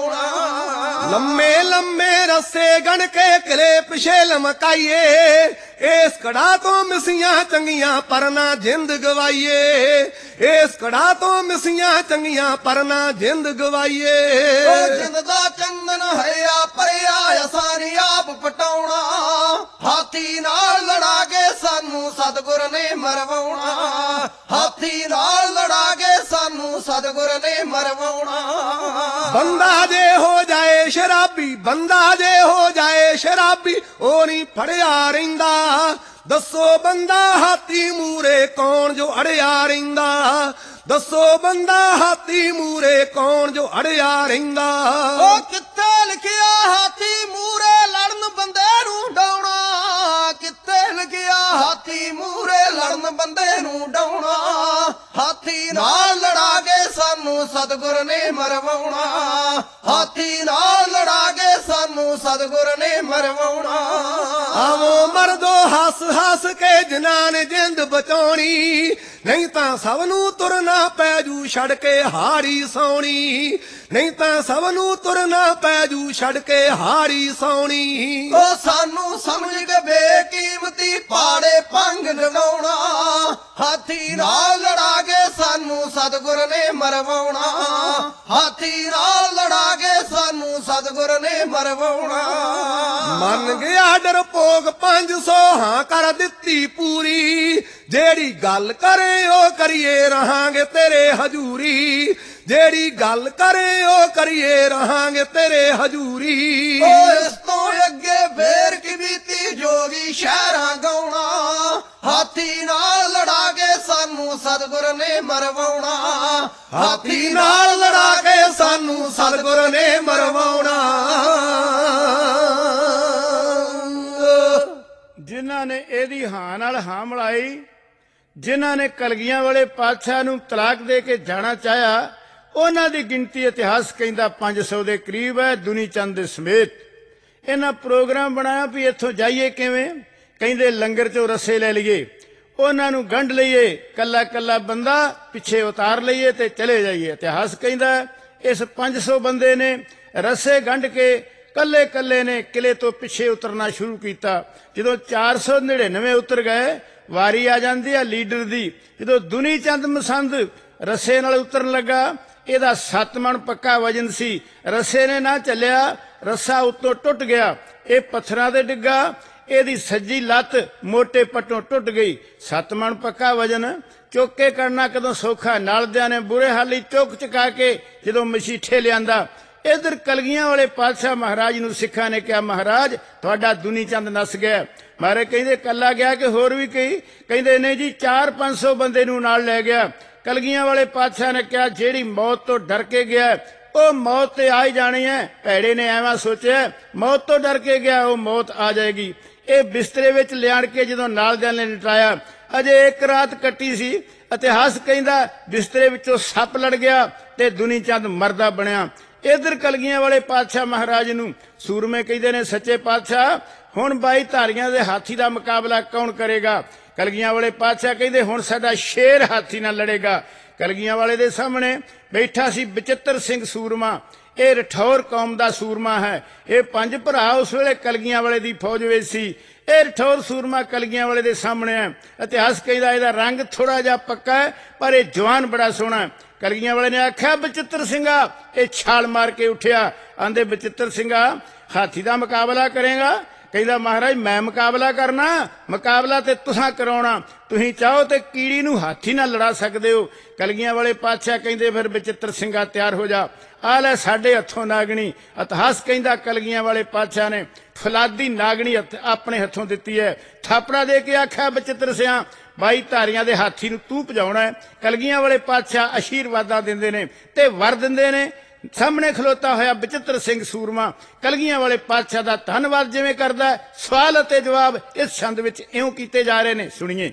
ਮਰਵਾਉਣਾ ਲੰਮੇ ਲੰਮੇ ਰਸੇ ਗਣ ਕੇ ਕਿਲੇ ਪਿਛੇ ਲਮਕਾਈਏ ਇਸ ਕੜਾ ਤੋਂ ਮਿਸੀਆਂ ਚੰਗੀਆਂ ਪਰ ਨਾ ਜਿੰਦ ਗਵਾਈਏ ਇਸ ਕੜਾ ਤੋਂ ਮਿਸੀਆਂ ਚੰਗੀਆਂ ਪਰ ਨਾ ਜਿੰਦ ਗਵਾਈਏ ਉਹ ਜਿੰਦ ਦਾ ਚੰਦਨ ਹਰਿਆ ਭਰਿਆ ਅਸਾਂ ਨੀ ਆਪ ਪਟਾਉਣਾ ਹਾਥੀ ਨਾਲ ਲੜਾ ਕੇ ਸਾਨੂੰ ਸਤਿਗੁਰ ਨੇ ਮਰਵਾਉਣਾ ਹਾਥੀ ਨਾਲ ਲੜਾ ਕੇ ਸਾਨੂੰ ਸਤਿਗੁਰ ਨੇ ਮਰਵਾਉਣਾ ਬੰਦਾ ਜੇ ਹੋ ਜਾਏ ਸ਼ਰਾਬੀ ਬੰਦਾ ਜੇ ਹੋ ਜਾਏ ਸ਼ਰਾਬੀ ਉਹ ਨਹੀਂ ਫੜਿਆ ਰਹਿੰਦਾ ਦੱਸੋ ਬੰਦਾ ਹਾਥੀ ਮੂਰੇ ਕੌਣ ਜੋ ਅੜਿਆ ਰਹਿੰਦਾ ਦੱਸੋ ਬੰਦਾ ਹਾਥੀ ਮੂਰੇ ਕੌਣ ਜੋ ਅੜਿਆ ਰਹਿੰਦਾ ਉਹ ਕਿੱਥੇ ਲਿਖਿਆ ਹਾਥੀ ਮੂਰੇ ਲੜਨ ਬੰਦੇ ਨੂੰ ਡਾਉਣਾ ਕਿੱਥੇ ਲਿਖਿਆ ਹਾਥੀ ਮੂਰੇ ਲੜਨ ਬੰਦੇ ਨੂੰ ਡਾਉਣਾ ਹਾਥੀ ਨਾਲ ਲੜਾ ਕੇ ਸਾਨੂੰ ਸਤਿਗੁਰ ਨੇ ਮਰਵਾਉਣਾ ਹਾਥੀ ਨਾਲ ਲੜਾ ਕੇ ਸਾਨੂੰ ਸਤਿਗੁਰ ਨੇ ਮਰਵਾਉਣਾ ਆਵੋ ਮਰਦੋ ਹੱਸ ਹੱਸ ਕੇ ਜਿਨ੍ਹਾਂ ਨੇ ਜਿੰਦ ਬਚਾਉਣੀ ਨਹੀਂ ਤਾਂ ਸਭ ਨੂੰ ਤੁਰਨਾ ਪੈ ਜੂ ਛੱਡ ਕੇ ਹਾੜੀ ਸੌਣੀ ਨਹੀਂ ਤਾਂ ਸਭ ਨੂੰ ਤੁਰਨਾ ਪੈ ਜੂ ਛੱਡ ਕੇ ਹਾੜੀ ਸੌਣੀ ਉਹ ਸਾਨੂੰ ਸਮਝ ਕੇ ਬੇਕੀਮਤੀ ਪਾੜੇ ਭੰਗ ਲਗਾਉਣਾ ਹਾਥੀ ਨਾਲ ਲੜਾ ਕੇ ਸਾਨੂੰ ਸਤਿਗੁਰ ਨੇ ਮਰਵਾਉਣਾ ਹਾਥੀ ਨਾਲ ਲੜਾ ਕੇ ਸਾਨੂੰ ਸਤਿਗੁਰ ਨੇ ਮਰਵਾਉਣਾ ਮੰਨ ਗਿਆ ਡਰਪੋਕ ਪੰਜ ਸੌ ਹਾਂ ਕਰ ਦਿੱਤੀ ਪੂਰੀ ਜਿਹੜੀ ਗੱਲ ਕਰੇ ਉਹ ਕਰੀਏ ਰਹਾਂਗੇ ਤੇਰੇ ਹਜੂਰੀ ਜਿਹੜੀ ਗੱਲ ਕਰੇ ਉਹ ਕਰੀਏ ਰਹਾਂਗੇ ਤੇਰੇ ਹਜੂਰੀ ਉਹ ਇਸ ਤੋਂ ਅੱਗੇ ਫੇਰ ਕੀ ਬੀਤੀ ਜੋਗੀ ਸ਼ਹਿਰਾਂ ਗਾਉਣਾ ਹਾਥੀ ਨਾਲ ਲੜਾ ਕੇ ਸਾਨੂੰ ਸਤਿਗੁਰ ਨੇ ਮਰਵਾਉਣਾ ਹਾਥੀ ਨਾਲ ਲੜਾ ਕੇ ਸਾਨੂੰ ਸਤਿਗੁਰ ਨੇ ਮਰਵਾਉਣਾ ਜਿਨ੍ਹਾਂ ਨੇ ਇਹਦੀ ਹਾਂ ਨਾਲ ਹਾਂ ਮਿਲਾਈ ਜਿਨ੍ਹਾਂ ਨੇ ਕਲਗੀਆਂ ਵਾਲੇ ਪਾਤਸ਼ਾਹ ਨੂੰ ਤਲਾਕ ਦੇ ਕੇ ਜਾਣਾ ਚਾਹਿਆ ਉਹਨਾਂ ਦੀ ਗਿਣਤੀ ਇਤਿਹਾਸ ਕਹਿੰਦਾ ਪੰਜ ਸੌ ਦੇ ਕਰੀਬ ਹੈ ਦੁਨੀ ਚੰਦ ਦੇ ਸਮੇਤ ਇਹਨਾਂ ਪ੍ਰੋਗਰਾਮ ਬਣਾਇਆ ਵੀ ਇੱਥੋਂ ਜਾਈਏ ਕਿਵੇਂ ਕਹਿੰਦੇ ਲੰਗਰ ਚੋਂ ਰਸੇ ਲੈ ਲਈਏ ਉਹਨਾਂ ਨੂੰ ਗੰਢ ਲਈਏ ਕੱਲਾ ਕੱਲਾ ਬੰਦਾ ਪਿੱਛੇ ਉਤਾਰ ਲਈਏ ਤੇ ਚਲੇ ਜਾਈਏ ਇਤਿਹਾਸ ਕਹਿੰਦਾ ਇਸ ਪੰਜ ਸੌ ਬੰਦੇ ਨੇ ਰਸੇ ਗੰਢ ਕੇ ਕੱਲੇ ਕੱਲੇ ਨੇ ਕਿਲੇ ਤੋਂ ਪਿੱਛੇ ਉਤਰਨਾ ਸ਼ੁਰੂ ਕੀਤਾ ਜਦੋਂ ਚਾਰ ਸੌ ਨੜਿਨਵੇਂ ਉਤਰ ਗਏ ਵਾਰੀ ਆ ਜਾਂਦੀ ਆ ਲੀਡਰ ਦੀ ਜਦੋਂ ਦੁਨੀ ਚੰਦ ਮਸੰਦ ਰਸੇ ਨਾਲ ਉਤਰਨ ਲੱਗਾ ਇਹਦਾ ਸੱਤ ਮਣ ਪੱਕਾ ਵਜਨ ਸੀ ਰਸੇ ਨੇ ਨਾ ਚੱਲਿਆ ਰੱਸਾ ਉੱਤੋਂ ਟੁੱਟ ਗਿਆ ਇਹ ਪੱਥਰਾਂ ਤੇ ਡਿੱਗਾ ਇਹਦੀ ਸੱਜੀ ਲੱਤ ਮੋਟੇ ਪੱਟੋਂ ਟੁੱਟ ਗਈ ਸੱਤ ਮਣ ਪੱਕਾ ਵਜਨ ਚੁੱਕ ਕੇ ਕਰਨਾ ਕਦੋਂ ਸੌਖਾ ਨਾਲਦਿਆਂ ਨੇ ਬੁਰੇ ਹਾਲੀ ਚੁੱਕ ਚੁਕਾ ਕੇ ਜਦੋਂ ਮਸੀਠੇ ਲਿਆਂਦਾ ਇਧਰ ਕਲਗੀਆਂ ਵਾਲੇ ਪਾਤਸ਼ਾਹ ਮਹਾਰਾਜ ਨੂੰ ਸਿੱਖਾਂ ਨੇ ਕਿਹਾ, ਮਹਾਰਾਜ ਤੁਹਾਡਾ ਦੁਨੀ ਚੰਦ ਨਸ ਗਿਆ। ਮਹਾਰਾਜ ਕਹਿੰਦੇ ਕੱਲਾ ਗਿਆ ਕਿ ਹੋਰ ਵੀ ਕਈ? ਕਹਿੰਦੇ ਨਹੀਂ ਜੀ, ਚਾਰ ਪੰਜ ਸੌ ਬੰਦੇ ਨੂੰ ਨਾਲ ਲੈ ਗਿਆ। ਕਲਗੀਆਂ ਵਾਲੇ ਪਾਤਸ਼ਾਹ ਨੇ ਕਿਹਾ, ਜਿਹੜੀ ਮੌਤ ਤੋਂ ਡਰ ਕੇ ਗਿਆ ਉਹ ਮੌਤ ਤੇ ਆ ਹੀ ਜਾਣੀ ਹੈ। ਭੈੜੇ ਨੇ ਐਵੇਂ ਸੋਚਿਆ, ਮੌਤ ਤੋਂ ਡਰ ਕੇ ਗਿਆ ਉਹ ਮੌਤ ਆ ਜਾਏਗੀ। ਇਹ ਬਿਸਤਰੇ ਵਿੱਚ ਲਿਆਣ ਕੇ ਜਦੋਂ ਨਾਲ ਦਿਆਂ ਨੇ ਲਟਾਇਆ, ਅਜੇ ਇੱਕ ਰਾਤ ਕੱਟੀ ਸੀ। ਇਤਿਹਾਸ ਕਹਿੰਦਾ ਬਿਸਤਰੇ ਵਿੱਚੋਂ ਸੱਪ ਲੜ ਗਿਆ ਤੇ ਦੁਨੀ ਚੰਦ ਮਰਦਾ ਬਣਿਆ। ਇਧਰ ਕਲਗੀਆਂ ਵਾਲੇ ਪਾਤਸ਼ਾਹ ਮਹਾਰਾਜ ਨੂੰ ਸੂਰਮੇ ਕਹਿੰਦੇ ਨੇ, ਸੱਚੇ ਪਾਤਸ਼ਾਹ ਹੁਣ ਬਾਈ ਧਾਰੀਆਂ ਦੇ ਹਾਥੀ ਦਾ ਮੁਕਾਬਲਾ ਕੌਣ ਕਰੇਗਾ? ਕਲਗੀਆਂ ਵਾਲੇ ਪਾਤਸ਼ਾਹ ਕਹਿੰਦੇ, ਹੁਣ ਸਾਡਾ ਸ਼ੇਰ ਹਾਥੀ ਨਾਲ ਲੜੇਗਾ। ਕਲਗੀਆਂ ਵਾਲੇ ਦੇ ਸਾਹਮਣੇ ਬੈਠਾ ਸੀ ਬਚਿੱਤਰ ਸਿੰਘ ਸੂਰਮਾ। ਇਹ ਰਠੌਰ ਕੌਮ ਦਾ ਸੂਰਮਾ ਹੈ। ਇਹ ਪੰਜ ਭਰਾ ਉਸ ਵੇਲੇ ਕਲਗੀਆਂ ਵਾਲੇ ਦੀ ਫੌਜ ਵਿੱਚ ਸੀ। ਇਹ ਰਠੌਰ ਸੂਰਮਾ ਕਲਗੀਆਂ ਵਾਲੇ ਦੇ ਸਾਹਮਣੇ ਹੈ। ਇਤਿਹਾਸ ਕਹਿੰਦਾ ਇਹਦਾ ਰੰਗ ਥੋੜਾ ਜਿਹਾ ਪੱਕਾ ਹੈ, ਪਰ ਇਹ ਜਵਾਨ ਬੜਾ ਸੋਹਣਾ ਹੈ। ਕਲਗੀਆਂ ਵਾਲੇ ਨੇ ਆਖਿਆ, ਬਚਿੱਤਰ ਸਿੰਘਾ। ਇਹ ਛਾਲ ਮਾਰ ਕੇ ਉੱਠਿਆ। ਆਂਦੇ, ਬਚਿੱਤਰ ਸਿੰਘਾ ਹਾਥੀ ਦਾ ਮੁਕਾਬਲਾ ਕਰੇਗਾ? ਕਹਿੰਦਾ, ਮਹਾਰਾਜ ਮੈਂ ਮੁਕਾਬਲਾ ਕਰਨਾ? ਮੁਕਾਬਲਾ ਤੇ ਤੁਸਾਂ ਕਰਾਉਣਾ। ਤੁਸੀਂ ਚਾਹੋ ਤੇ ਕੀੜੀ ਨੂੰ ਹਾਥੀ ਨਾਲ ਲੜਾ ਸਕਦੇ ਹੋ। ਕਲਗੀਆਂ ਵਾਲੇ ਪਾਤਸ਼ਾਹ ਕਹਿੰਦੇ, ਫਿਰ ਬਚਿੱਤਰ ਸਿੰਘਾ ਤਿਆਰ ਹੋ ਜਾ, ਆ ਲੈ ਸਾਡੇ ਹੱਥੋਂ ਨਾਗਣੀ। ਇਤਿਹਾਸ ਕਹਿੰਦਾ ਕਲਗੀਆਂ ਵਾਲੇ ਪਾਤਸ਼ਾਹ ਨੇ ਫਲਾਦੀ ਨਾਗਣੀ ਆਪਣੇ ਹੱਥੋਂ ਦਿੱਤੀ ਹੈ। ਥਾਪੜਾ ਦੇ ਕੇ ਆਖਿਆ, ਬਚਿੱਤਰ ਸਿੰਘਾ ਬਾਈ ਧਾਰੀਆਂ ਦੇ ਹਾਥੀ ਨੂੰ ਤੂੰ ਭਜਾਉਣਾ ਹੈ। ਕਲਗੀਆਂ ਵਾਲੇ ਪਾਤਸ਼ਾਹ ਅਸ਼ੀਰਵਾਦਾਂ ਦਿੰਦੇ ਨੇ ਤੇ ਵਰ ਦਿੰਦੇ ਨੇ। ਸਾਹਮਣੇ ਖਲੋਤਾ ਹੋਇਆ ਬਚਿੱਤਰ ਸਿੰਘ ਸੂਰਮਾ ਕਲਗੀਆਂ ਵਾਲੇ ਪਾਤਸ਼ਾਹ ਦਾ ਧੰਨਵਾਦ ਜਿਵੇਂ ਕਰਦਾ। ਸਵਾਲ ਅਤੇ ਜਵਾਬ ਇਸ ਛੰਦ ਵਿੱਚ ਇਉਂ ਕੀਤੇ ਜਾ ਰਹੇ ਨੇ, ਸੁਣੀਏ।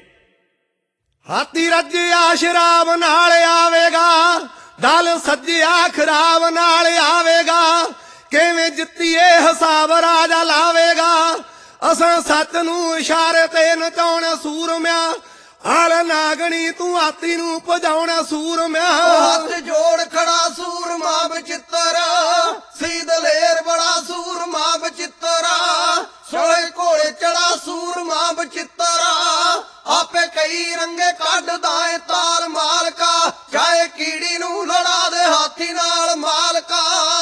ਹਾਥੀ ਰੱਜਿਆ ਸ਼ਰਾਬ ਨਾਲ ਆਵੇਗਾ, ਦਲ ਸੱਜਿਆ ਖਰਾਬ ਨਾਲ ਆਵੇਗਾ, ਕਿਵੇਂ ਜਿੱਤੀਏ ਹਿਸਾਬ ਰਾਜਾ ਲਾਵੇਗਾ, ਅਸਾਂ ਸੱਚ ਨੂੰ ਇਸ਼ਾਰੇ ਤੇ ਨਚਾਉਣਾ ਸੂਰਮਿਆ, ਹਾਲ ਨਾਗਣੀ ਤੂੰ ਹਾਥੀ ਨੂੰ ਭਜਾਉਣਾ ਸੂਰਮਿਆ। ਹੱਥ ਜੋੜ ਖੜਾ ਸੂਰਮਾ ਬਚਿੱਤਰ, ਸੀ ਦਲੇਰ ਬੜਾ ਸੂਰਮਾ ਬਚਿੱਤਰ, ਸੋਏ ਘੋੜੇ ਚੜਾ ਸੂਰਮਾ ਬਚਿੱਤਰ, ਆਪੇ ਕਈ ਰੰਗੇ ਕੱਢਦਾ ਏ ਤਾਲ ਮਾਲਕਾ, ਚਾਹੇ ਕੀੜੀ ਨੂੰ ਲੜਾ ਦੇ ਹਾਥੀ ਨਾਲ ਮਾਲਕਾ।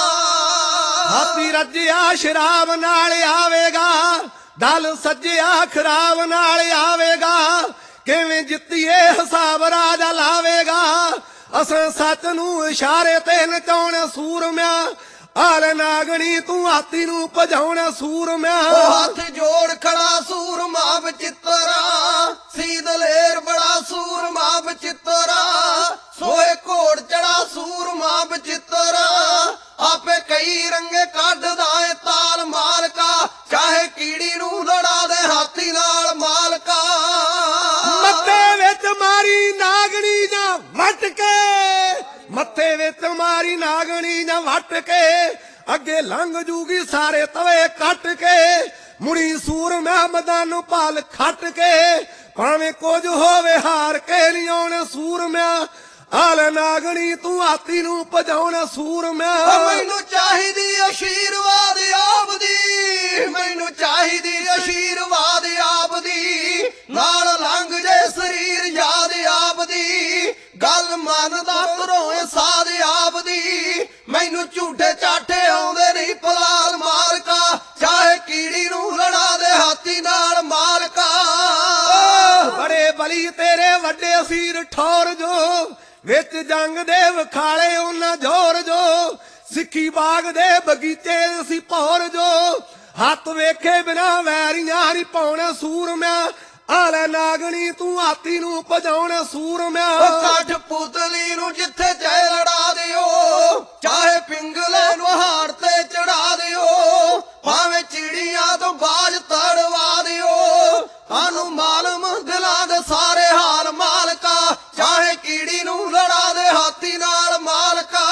ਹਾਥੀ ਰੱਜਿਆ ਸ਼ਰਾਬ ਨਾਲ ਆਵੇਗਾ, ਦਲ ਸੱਜਿਆ ਖਰਾਬ ਨਾਲ ਆਵੇਗਾ, ਕਿਵੇਂ ਜਿੱਤੀਏ ਹਿਸਾਬ ਰਾਜਾ ਲਾਵੇਗਾ, ਅਸਾਂ ਸੱਚ ਨੂੰ ਇਸ਼ਾਰੇ ਤੇ ਨਚਾਉਣਾ ਸੂਰਮਿਆ, ਹਾਲ ਨਾਗਣੀ ਤੂੰ ਹਾਥੀ ਨੂੰ ਭਜਾਉਣਾ ਸੂਰਮਿਆ। ਹੱਥ ਜੋੜ ਖੜਾ ਸੂਰਮਾ ਬਚਿੱਤਰਾ, ਸੀ ਦਲੇਰ ਬੜਾ ਸੂਰਮਾ ਬਚਿੱਤਰਾ, ਸੋਏ ਘੋੜ ਚੜਾ ਸੂਰਮਾ ਬਚਿੱਤਰਾ, ਆਪੇ ਕਈ ਰੰਗੇ ਕੱਢਦਾ ਏ ਤਾਲ ਮਾਲਕਾ, ਚਾਹੇ ਕੀੜੀ ਨੂੰ ਲੜਾ ਦੇ ਹਾਥੀ ਨਾਲ ਮਾਲਕਾ। ਮੱਥੇ ਵਿੱਚ ਮਾਰੀ ਨਾਗਣੀ ਨਾ ਵੱਟ ਕੇ, ਮੱਥੇ ਵਿੱਚ ਮਾਰੀ ਨਾਗਣੀ ਨਾ ਵੱਟ ਕੇ, ਅੱਗੇ ਲੰਘ ਜੂਗੀ ਸਾਰੇ ਤਵੇ ਕੱਟ ਕੇ, ਮੁੜੀ ਸੂਰਮਿਆ ਮੈਦਾਨ ਭਾਲ ਖੱਟ ਕੇ, ਭਾਵੇਂ ਕੁਝ ਹੋਵੇ ਹਾਰ ਕੇ ਨਹੀਂ ਆਉਣਾ ਸੂਰਮਿਆ, ਹਾਲ ਨਾਗਣੀ ਤੂੰ ਹਾਥੀ ਨੂੰ ਭਜਾਉਣਾ ਸੂਰਮਿਆ। ਮੈਨੂੰ ਚਾਹੀਦੀ ਅਸ਼ੀਰਵਾਦ ਆਪ ਦੀ, ਮੈਨੂੰ ਚਾਹੀਦੀ ਅਸ਼ੀਰਵਾਦ ਆਪ ਦੀ, ਨਾਲ ਲੰਘ ਜੇ ਸਰੀਰ ਯਾਦ ਆਪ ਦੀ, ਗੱਲ ਮੰਨਦਾ ਧਰੋਏ ਸਾਧ ਆਪ ਦੀ, ਮੈਨੂੰ ਝੂਠੇ ਚਾਠੇ ਆਉਂਦੇ ਨਹੀਂ ਪਲਾਲ ਮਾਲਕਾ, ਚਾਹੇ ਕੀੜੀ ਨੂੰ ਲੜਾ ਦੇ ਹਾਥੀ ਨਾਲ ਮਾਲਕਾ। ਬੜੇ ਬਲੀ ਤੇਰੇ ਵੱਡੇ ਅਸੀਰ ਠੌਰ ਜੋ, ਵਿੱਚ ਜੰਗ ਦੇ ਵਿਖਾਲੇ ਉਹਨਾਂ ਜ਼ੋਰ ਜੋ, ਸਿੱਖੀ ਬਾਗ ਦੇ ਬਗੀਚੇ ਸੀ ਭੌਰ ਜੋ, ਹੱਥ ਵੇਖੇ ਬਿਨਾ ਵੈਰੀਆਂ ਨਹੀਂ ਪਾਉਣਾ ਸੂਰਮਿਆ, ਆਲੇ ਨਾਗਣੀ ਤੂੰ ਹਾਥੀ ਨੂੰ ਭਜਾਉਣਾ ਸੂਰਮਿਆ। ਕੱਠ ਪੁਤਲੀ ਨੂੰ ਜਿੱਥੇ ਚਾਹੇ ਲੜਾ ਦਿਓ, ਚਾਹੇ ਪਿੰਗਲੇ ਨੂੰ ਹਾਰ ਤੇ ਚੜਾ ਦਿਓ, ਭਾਵੇਂ ਚਿੜੀਆਂ ਤੋਂ ਬਾਜ ਤੜਵਾ ਦਿਓ, ਸਾਨੂੰ ਮਾਲਮ ਦਿਲਾਂ ਦੇ ਸਾਰੇ ਹਾਲ ਮਾਲਕਾ, ਚਾਹੇ ਕੀੜੀ ਨੂੰ ਲੜਾ ਦੇ ਹਾਥੀ ਨਾਲ ਮਾਲਕਾ।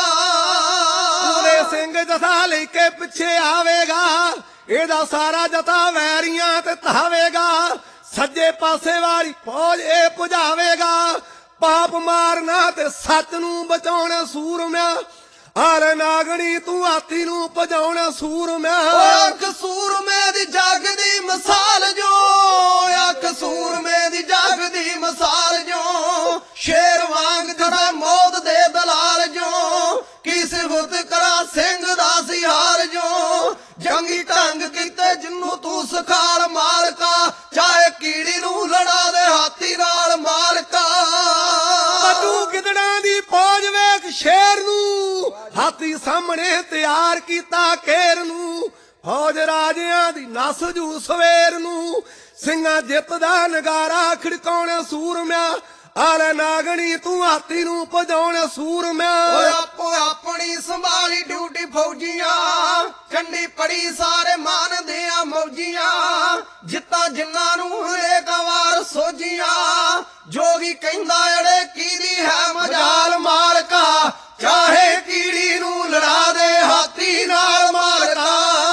ਪੂਰੇ ਸਿੰਘ ਜਥਾ ਲੈ ਕੇ ਪਿੱਛੇ ਆਵੇਗਾ, ਇਹਦਾ ਸਾਰਾ ਜਥਾ ਵੈਰੀਆਂ ਤੇ ਧਾਵੇਗਾ, ਸੱਜੇ ਪਾਸੇ ਵਾਲੀ ਫੌਜ ਇਹ ਪੁਜਾਵੇਗਾ, ਪਾਪ ਮਾਰਨਾ ਤੇ ਸੱਚ ਨੂੰ ਬਚਾਉਣਾ ਸੂਰਮਿਆ, ਹਾਲ ਨਾਗਣੀ ਤੂੰ ਹਾਥੀ ਨੂੰ ਭਜਾਉਣਾ ਸੂਰਮਿਆ। ਅੱਖ ਸੂਰਮੇ ਦੀ ਜੱਗ ਦੀ ਮਿਸਾਲ ਜੋ, ਅੱਖ ਸੂਰਮੇ ਦੀ ਜੱਗ ਦੀ ਮਿਸਾਲ ਜੋ, ਸ਼ੇਰ ਵਾਂਗ ਖੜਾ ਮੌਤ ਦੇ ਦਲਾਲ ਜੋ, ਕੀ ਸਿਫਤ ਕਰਾ ਸਿੰਘ ਦਾ ਸੀ ਹਾਲ ਜੋ, ਜੰਗੀ ਢੰਗ ਕੀਤੇ ਜਿੰਨੂੰ ਤੂੰ ਸਖਾਲ ਮਾਲਕਾ, ਚਾਹੇ ਕੀੜੀ ਨੂੰ ਲੜਾ ਦੇ ਹਾਥੀ ਨਾਲ ਮਾਲਕਾ। ਤੂੰ ਗਿੱਦੜਾਂ ਦੀ ਫੌਜ ਵੇਖ ਸ਼ੇਰ ਨੂੰ, ਹਾਥੀ ਸਾਹਮਣੇ ਤਿਆਰ ਕੀਤਾ ਕੇਰ ਨੂੰ। ਫੌਜ ਰਾਜਿਆਂ ਦੀ ਨਸ ਜੂ ਸਵੇਰ ਨੂੰ, ਸਿੰਘਾਂ ਜਿੱਤ ਦਾ ਨਗਾਰਾ ਖੜਕਾਉਣ ਸੂਰਮਿਆ। ਆਲੇ ਨਾਗਣੀ ਤੂੰ ਹਾਥੀ ਨੂੰ ਭਜਾਉਣ ਸੂਰਮਿਆ। ਓਏ ਆਪੋ ਆਪਣੀ ਸੰਭਾਲੀ ਡਿਊਟੀ ਫੌਜੀਆਂ, ਚੰਡੀ ਪੜੀ ਸਾਰੇ ਮਾਨਦੇ ਆ ਮੌਜੀਆਂ। ਜਿੱਤਾਂ ਜਿੰਨਾਂ ਨੂੰ ਹਰੇਕ ਵਾਰ ਸੋਜੀਆਂ, ਜੋਗੀ ਕਹਿੰਦਾ ਅੜੇ ਕੀਦੀ ਹੈ ਮਜਾਲ ਮਾਲਕਾ। ਚਾਹੇ ਕੀੜੀ ਨੂੰ ਲੜਾ ਦੇ ਹਾਥੀ ਨਾਲ ਮਾਲਕਾ।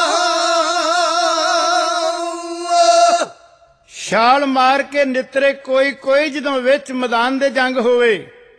ਛਾਲ ਮਾਰ ਕੇ ਨਿਤਰੇ ਕੋਈ ਕੋਈ ਜਦੋਂ ਵਿੱਚ ਮੈਦਾਨ ਦੇ ਜੰਗ ਹੋਵੇ।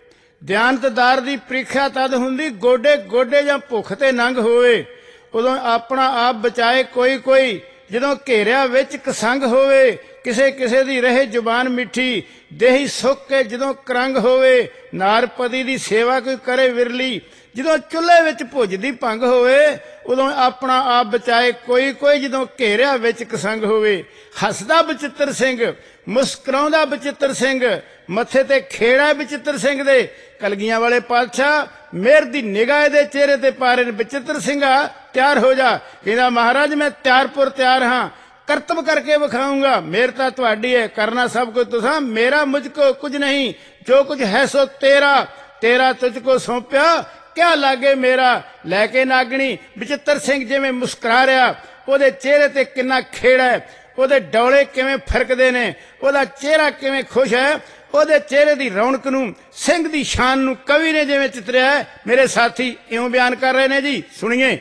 ਦਿਆਨਤਦਾਰ ਦੀ ਪ੍ਰੀਖਿਆ ਤਦ ਹੁੰਦੀ ਗੋਡੇ ਗੋਡੇ ਜਾਂ ਭੁੱਖ ਤੇ ਨੰਗ ਹੋਵੇ। ਉਦੋਂ ਆਪਣਾ ਆਪ ਬਚਾਏ ਕੋਈ ਕੋਈ ਜਦੋਂ ਘੇਰਿਆ ਵਿੱਚ ਕਸੰਗ ਹੋਵੇ। ਕਿਸੇ ਕਿਸੇ ਦੀ ਰਹੇ ਜ਼ੁਬਾਨ ਮਿੱਠੀ, ਦੇਹੀ ਸੁੱਕ ਕੇ ਜਦੋਂ ਕਰੰਗ ਹੋਵੇ। ਨਾਰਪਤੀ ਦੀ ਸੇਵਾ ਕੋਈ ਕਰੇ ਵਿਰਲੀ, ਜਦੋਂ ਚੁੱਲ੍ਹੇ ਵਿੱਚ ਭੁੱਜਦੀ ਭੰਗ ਹੋਵੇ। ਉਦੋਂ ਆਪਣਾ ਆਪ ਬਚਾਏ ਕੋਈ ਕੋਈ ਜਦੋਂ ਘੇਰਿਆ ਵਿੱਚ ਕਸੰਗ ਹੋਵੇ। ਹੱਸਦਾ ਬਚਿੱਤਰ ਸਿੰਘ, ਮੁਸਕਰਾਉਂਦਾ ਬਚਿੱਤਰ ਸਿੰਘ, ਮੱਥੇ ਤੇ ਖੇੜਾ ਬਚਿੱਤਰ ਸਿੰਘ ਦੇ। ਕਲਗੀਆਂ ਵਾਲੇ ਪਾਤਸ਼ਾਹ ਮਿਹਰ ਦੀ ਨਿਗਾਹ ਦੇ ਚਿਹਰੇ ਤੇ ਪਾਰੇ ਨੇ। ਬਚਿੱਤਰ ਸਿੰਘਾ ਤਿਆਰ ਹੋ ਜਾ। ਕਹਿੰਦਾ ਮਹਾਰਾਜ ਮੈਂ ਤਿਆਰਪੁਰ ਤਿਆਰ ਹਾਂ, ਕਰਤਬ ਕਰਕੇ ਵਿਖਾਊਂਗਾ। ਮਿਹਰ ਤਾਂ ਤੁਹਾਡੀ ਹੈ, ਕਰਨਾ ਸਭ ਕੁਝ ਤੁਸਾਂ। ਮੇਰਾ ਮੁਝ ਕੋ ਕੁਝ ਨਹੀਂ, ਜੋ ਕੁਝ ਹੈ ਸੋ ਤੇਰਾ। ਤੇਰਾ ਤੁਝ ਕੋ ਸੌਂਪਿਆ ਕਿਆ ਲਾਗੇ ਮੇਰਾ। ਲੈ ਕੇ ਨਾਗਣੀ ਬਚਿੱਤਰ ਸਿੰਘ ਜਿਵੇਂ ਮੁਸਕਰਾ ਰਿਹਾ, ਉਹਦੇ ਚਿਹਰੇ ਤੇ ਕਿੰਨਾ ਖੇੜਾ ਹੈ, ਉਹਦੇ ਡੌਲੇ ਕਿਵੇਂ ਫਰਕਦੇ ਨੇ, ਉਹਦਾ ਚਿਹਰਾ ਕਿਵੇਂ ਖੁਸ਼ ਹੈ। ਉਹਦੇ ਚਿਹਰੇ ਦੀ ਰੌਣਕ ਨੂੰ, ਸਿੰਘ ਦੀ ਸ਼ਾਨ ਨੂੰ ਕਵੀ ਨੇ ਜਿਵੇਂ ਚਿਤਰਿਆ ਹੈ, ਮੇਰੇ ਸਾਥੀ ਇਉਂ ਬਿਆਨ ਕਰ ਰਹੇ ਨੇ ਜੀ, ਸੁਣੀਏ।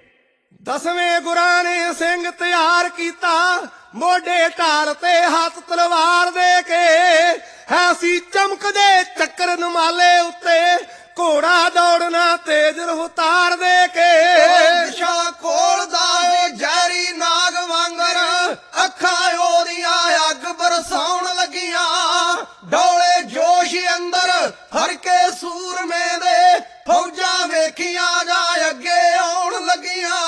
ਦਸਵੇਂ ਗੁਰਾਂ ਨੇ ਸਿੰਘ ਤਿਆਰ ਕੀਤਾ, ਮੋਢੇ ਢਾਲ ਤੇ ਹੱਥ ਤਲਵਾਰ ਦੇ ਕੇ। ਹੈ ਸੀ ਚਮਕਦੇ ਚੱਕਰ ਨਮਾਲੇ ਉੱਤੇ, ਘੋੜਾ ਦੌੜਨਾ ਤੇਜ਼ ਰਫ਼ਤਾਰ ਦੇ ਕੇ। ਦਿਸ਼ਾ ਖੋਲਦਾ ਏ ਜ਼ਹਿਰੀ ਨਾਗ ਵਾਂਗਰ, ਅੱਖਾਂ ਉਹਦੀਆਂ ਅੱਗ ਬਰਸਾਉਣ ਲੱਗੀਆਂ। ਡੋਲੇ ਜੋਸ਼ ਅੰਦਰ ਹਰ ਕੇ ਸੂਰਮੇ ਦੇ, ਫੌਜਾਂ ਵੇਖੀਆਂ ਜਾ ਅੱਗੇ ਆਉਣ ਲੱਗੀਆਂ।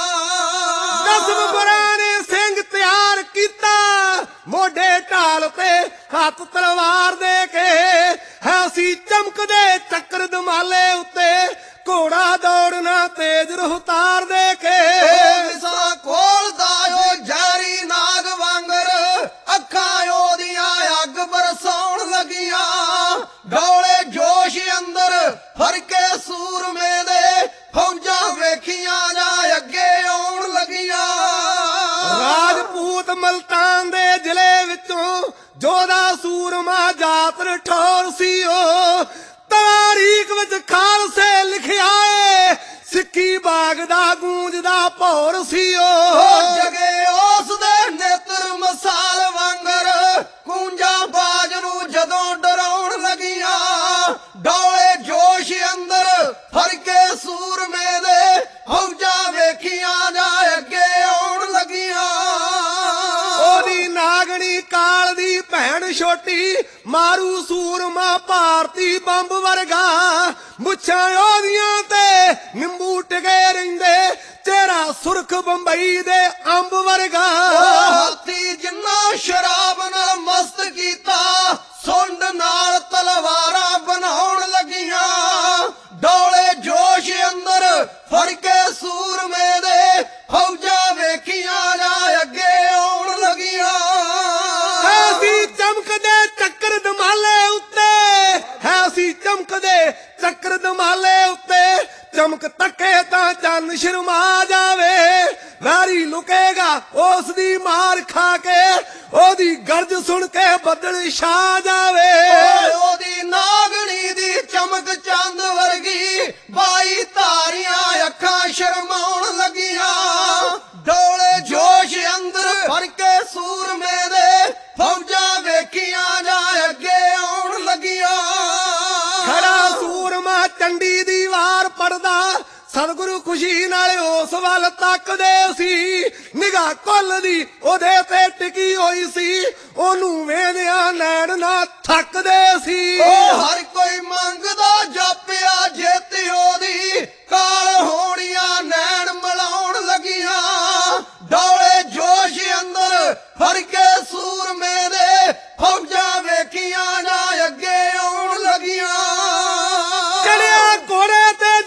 ਦਸਮ ਗੁਰਾਂ ਨੇ ਸਿੰਘ ਤਿਆਰ ਕੀਤਾ, ਮੋਢੇ ਢਾਲ ਤੇ ਹੱਥ ਤਲਵਾਰ ਦੇ ਕੇ। ਹੈ ਸੀ ਚਮਕਦੇ ਚੱਕਰ ਦਮਾਲੇ ਉੱਤੇ, ਘੋੜਾ ਦੌੜਨਾ ਤੇਜ਼ ਰਫ਼ਤਾਰ ਦੇ ਕੇ। ਦਿਸ਼ਾ ਖੋਲਦਾ ਓ ਜ਼ਹਿਰੀ ਨਾਗ ਵਾਂਗਰ, ਅੱਖਾਂ ਉਹਦੀਆਂ ਅੱਗ ਬਰਸਾਉਣ ਲੱਗੀਆਂ। ਡੋਲੇ ਜੋਸ਼ ਅੰਦਰ ਫਰ ਕੇ ਸੂਰਮੇ ਦੇ, ਫੌਜਾਂ ਵੇਖੀਆਂ ਜਾ ਅੱਗੇ ਆਉਣ ਲੱਗੀਆਂ। ਰਾਜਪੂਤ ਮਲਤਾਨ ਦੇ ਜ਼ਿਲ੍ਹੇ ਵਿੱਚੋਂ ਜੋਧਾ ਸੂਰਮਾ ਜਾਤਰ ਠੌਰ ਸੀ ਉਹ। ਤਾਰੀਖ ਵਿੱਚ ਖਾਲਸੇ ਲਿਖਿਆ ਏ, ਸਿੱਖੀ ਬਾਗ ਦਾ ਗੂੰਜਦਾ ਭੌਰ ਸੀ ਉਹ। ਜਗੇ ਉਸ ਦੇ ਨੇਤਰ ਮਸਾਲ ਵਾਂਗਰ, ਗੂੰਜਾਂ ਬਾਜ ਨੂੰ ਜਦੋਂ ਡਰਾਉਣ ਲੱਗੀਆਂ। ਡੋਲੇ ਜੋਸ਼ ਅੰਦਰ ਫਰ ਕੇ ਸੂਰਮੇ ਦੇ, ਫੌਜਾਂ ਵੇਖੀਆਂ ਜਾ ਅੱਗੇ ਆਉਣ ਲੱਗੀਆਂ। ਉਹਦੀ ਨਾਗਣੀ ਕਾਲ ਦੀ ਭੈਣ ਛੋਟੀ, ਮਾਰੂ ਸੂਰਮਾ ਭਾਰਤੀ ਬੰਬ ਵਰਗਾ। ਮੁੱਛਾਂ ਉਹਦੀਆਂ ਤੇ ਨਿੰਬੂ ਟਿਕੇ ਰਹਿੰਦੇ, ਚਿਹਰਾ ਸੁਰਖ ਬੰਬਈ ਦੇ ਅੰਬ ਵਰਗਾ। ਹਾਥੀ ਜਿੰਨਾ ਸ਼ਰਾਬ ਨਾਲ ਮਸਤ ਕੀਤਾ, ਸੁੰਡ ਨਾਲ ਤਲਵਾਰਾਂ ਬਣਾਉਣ ਲੱਗੀਆਂ। ਡੋਲੇ ਜੋਸ਼ ਅੰਦਰ ਫੜ ਕੇ ਸੂਰਮੇ ਦੇ, ਫੌਜਾਂ ਵੇਖੀਆਂ ਜਾ ਅੱਗੇ ਆਉਣ ਲੱਗੀਆਂ। ਹੈ ਸੀ ਚਮਕਦੇ ਚੱਕਰ ਦਮਾਲੇ ਉੱਤੇ, ਹੈ ਸੀ ਚਮਕਦੇ ਚੱਕਰ ਦਮਾਲੇ ਉੱਤੇ। ਚਮਕ ਤੱਕੇ ਤਾਂ ਚੰਨ ਸ਼ਰਮਾ ਜਾਵੇ, ਵੈਰੀ ਲੁਕੇਗਾ ਉਸ ਦੀ ਮਾਰ ਖਾ ਕੇ। ਉਹਦੀ ਗਰਜ ਸੁਣ ਕੇ ਬੱਦਲ ਛਾ ਜਾਵੇ। ਉਹਦੀ ਨਾਗਣੀ ਦੀ ਚਮਕ ਚੰਦ ਵਰਗੀ, ਬਾਈ ਧਾਰੀਆਂ ਅੱਖਾਂ ਸ਼ਰਮਾਉਣ ਲੱਗੀਆਂ। ਡੋਲੇ ਜੋਸ਼ ਅੰਦਰ ਫੜ ਕੇ ਸੂਰਮੇ ਦੇ, ਫੌਜਾਂ ਵੇਖੀਆਂ ਜਾ ਅੱਗੇ ਆਉਣ ਲੱਗੀਆਂ। ਖੜਾ ਸੂਰਮਾ ਚੰਡੀ ਦੀ ਵਾਰ ਪੜਦਾ, ਸਤਿਗੁਰੂ ਖੁਸ਼ੀ ਨਾਲ ਉਸ ਵੱਲ ਤੱਕਦੇ ਸੀ। ਨਿਗਾਹ ਕੁੱਲ ਦੀ ਉਹਦੇ ਤੇ ਟਿਕੀ ਹੋਈ ਸੀ, ਉਹਨੂੰ ਵੇਖਦਿਆਂ ਨੈਣ ਨਾ ਥੱਕਦੇ ਸੀ। ਉਹ ਹਰ ਕੋਈ ਮੰਗਦਾ ਜਾਪਿਆ ਜਿੱਤ ਉਹਦੀ, ਕਾਲ ਹੋਣੀਆਂ ਨੈਣ ਮਿਲਾਉਣ ਲੱਗੀਆਂ। ਡੋਲੇ ਜੋਸ਼ ਅੰਦਰ ਫੜ ਕੇ ਸੂਰਮੇ ਦੇ, ਫੌਜਾਂ ਵੇਖੀਆਂ ਜਾ ਅੱਗੇ ਆਉਣ ਲੱਗੀਆਂ। ਚੜਿਆ ਘੋੜੇ ਤੇ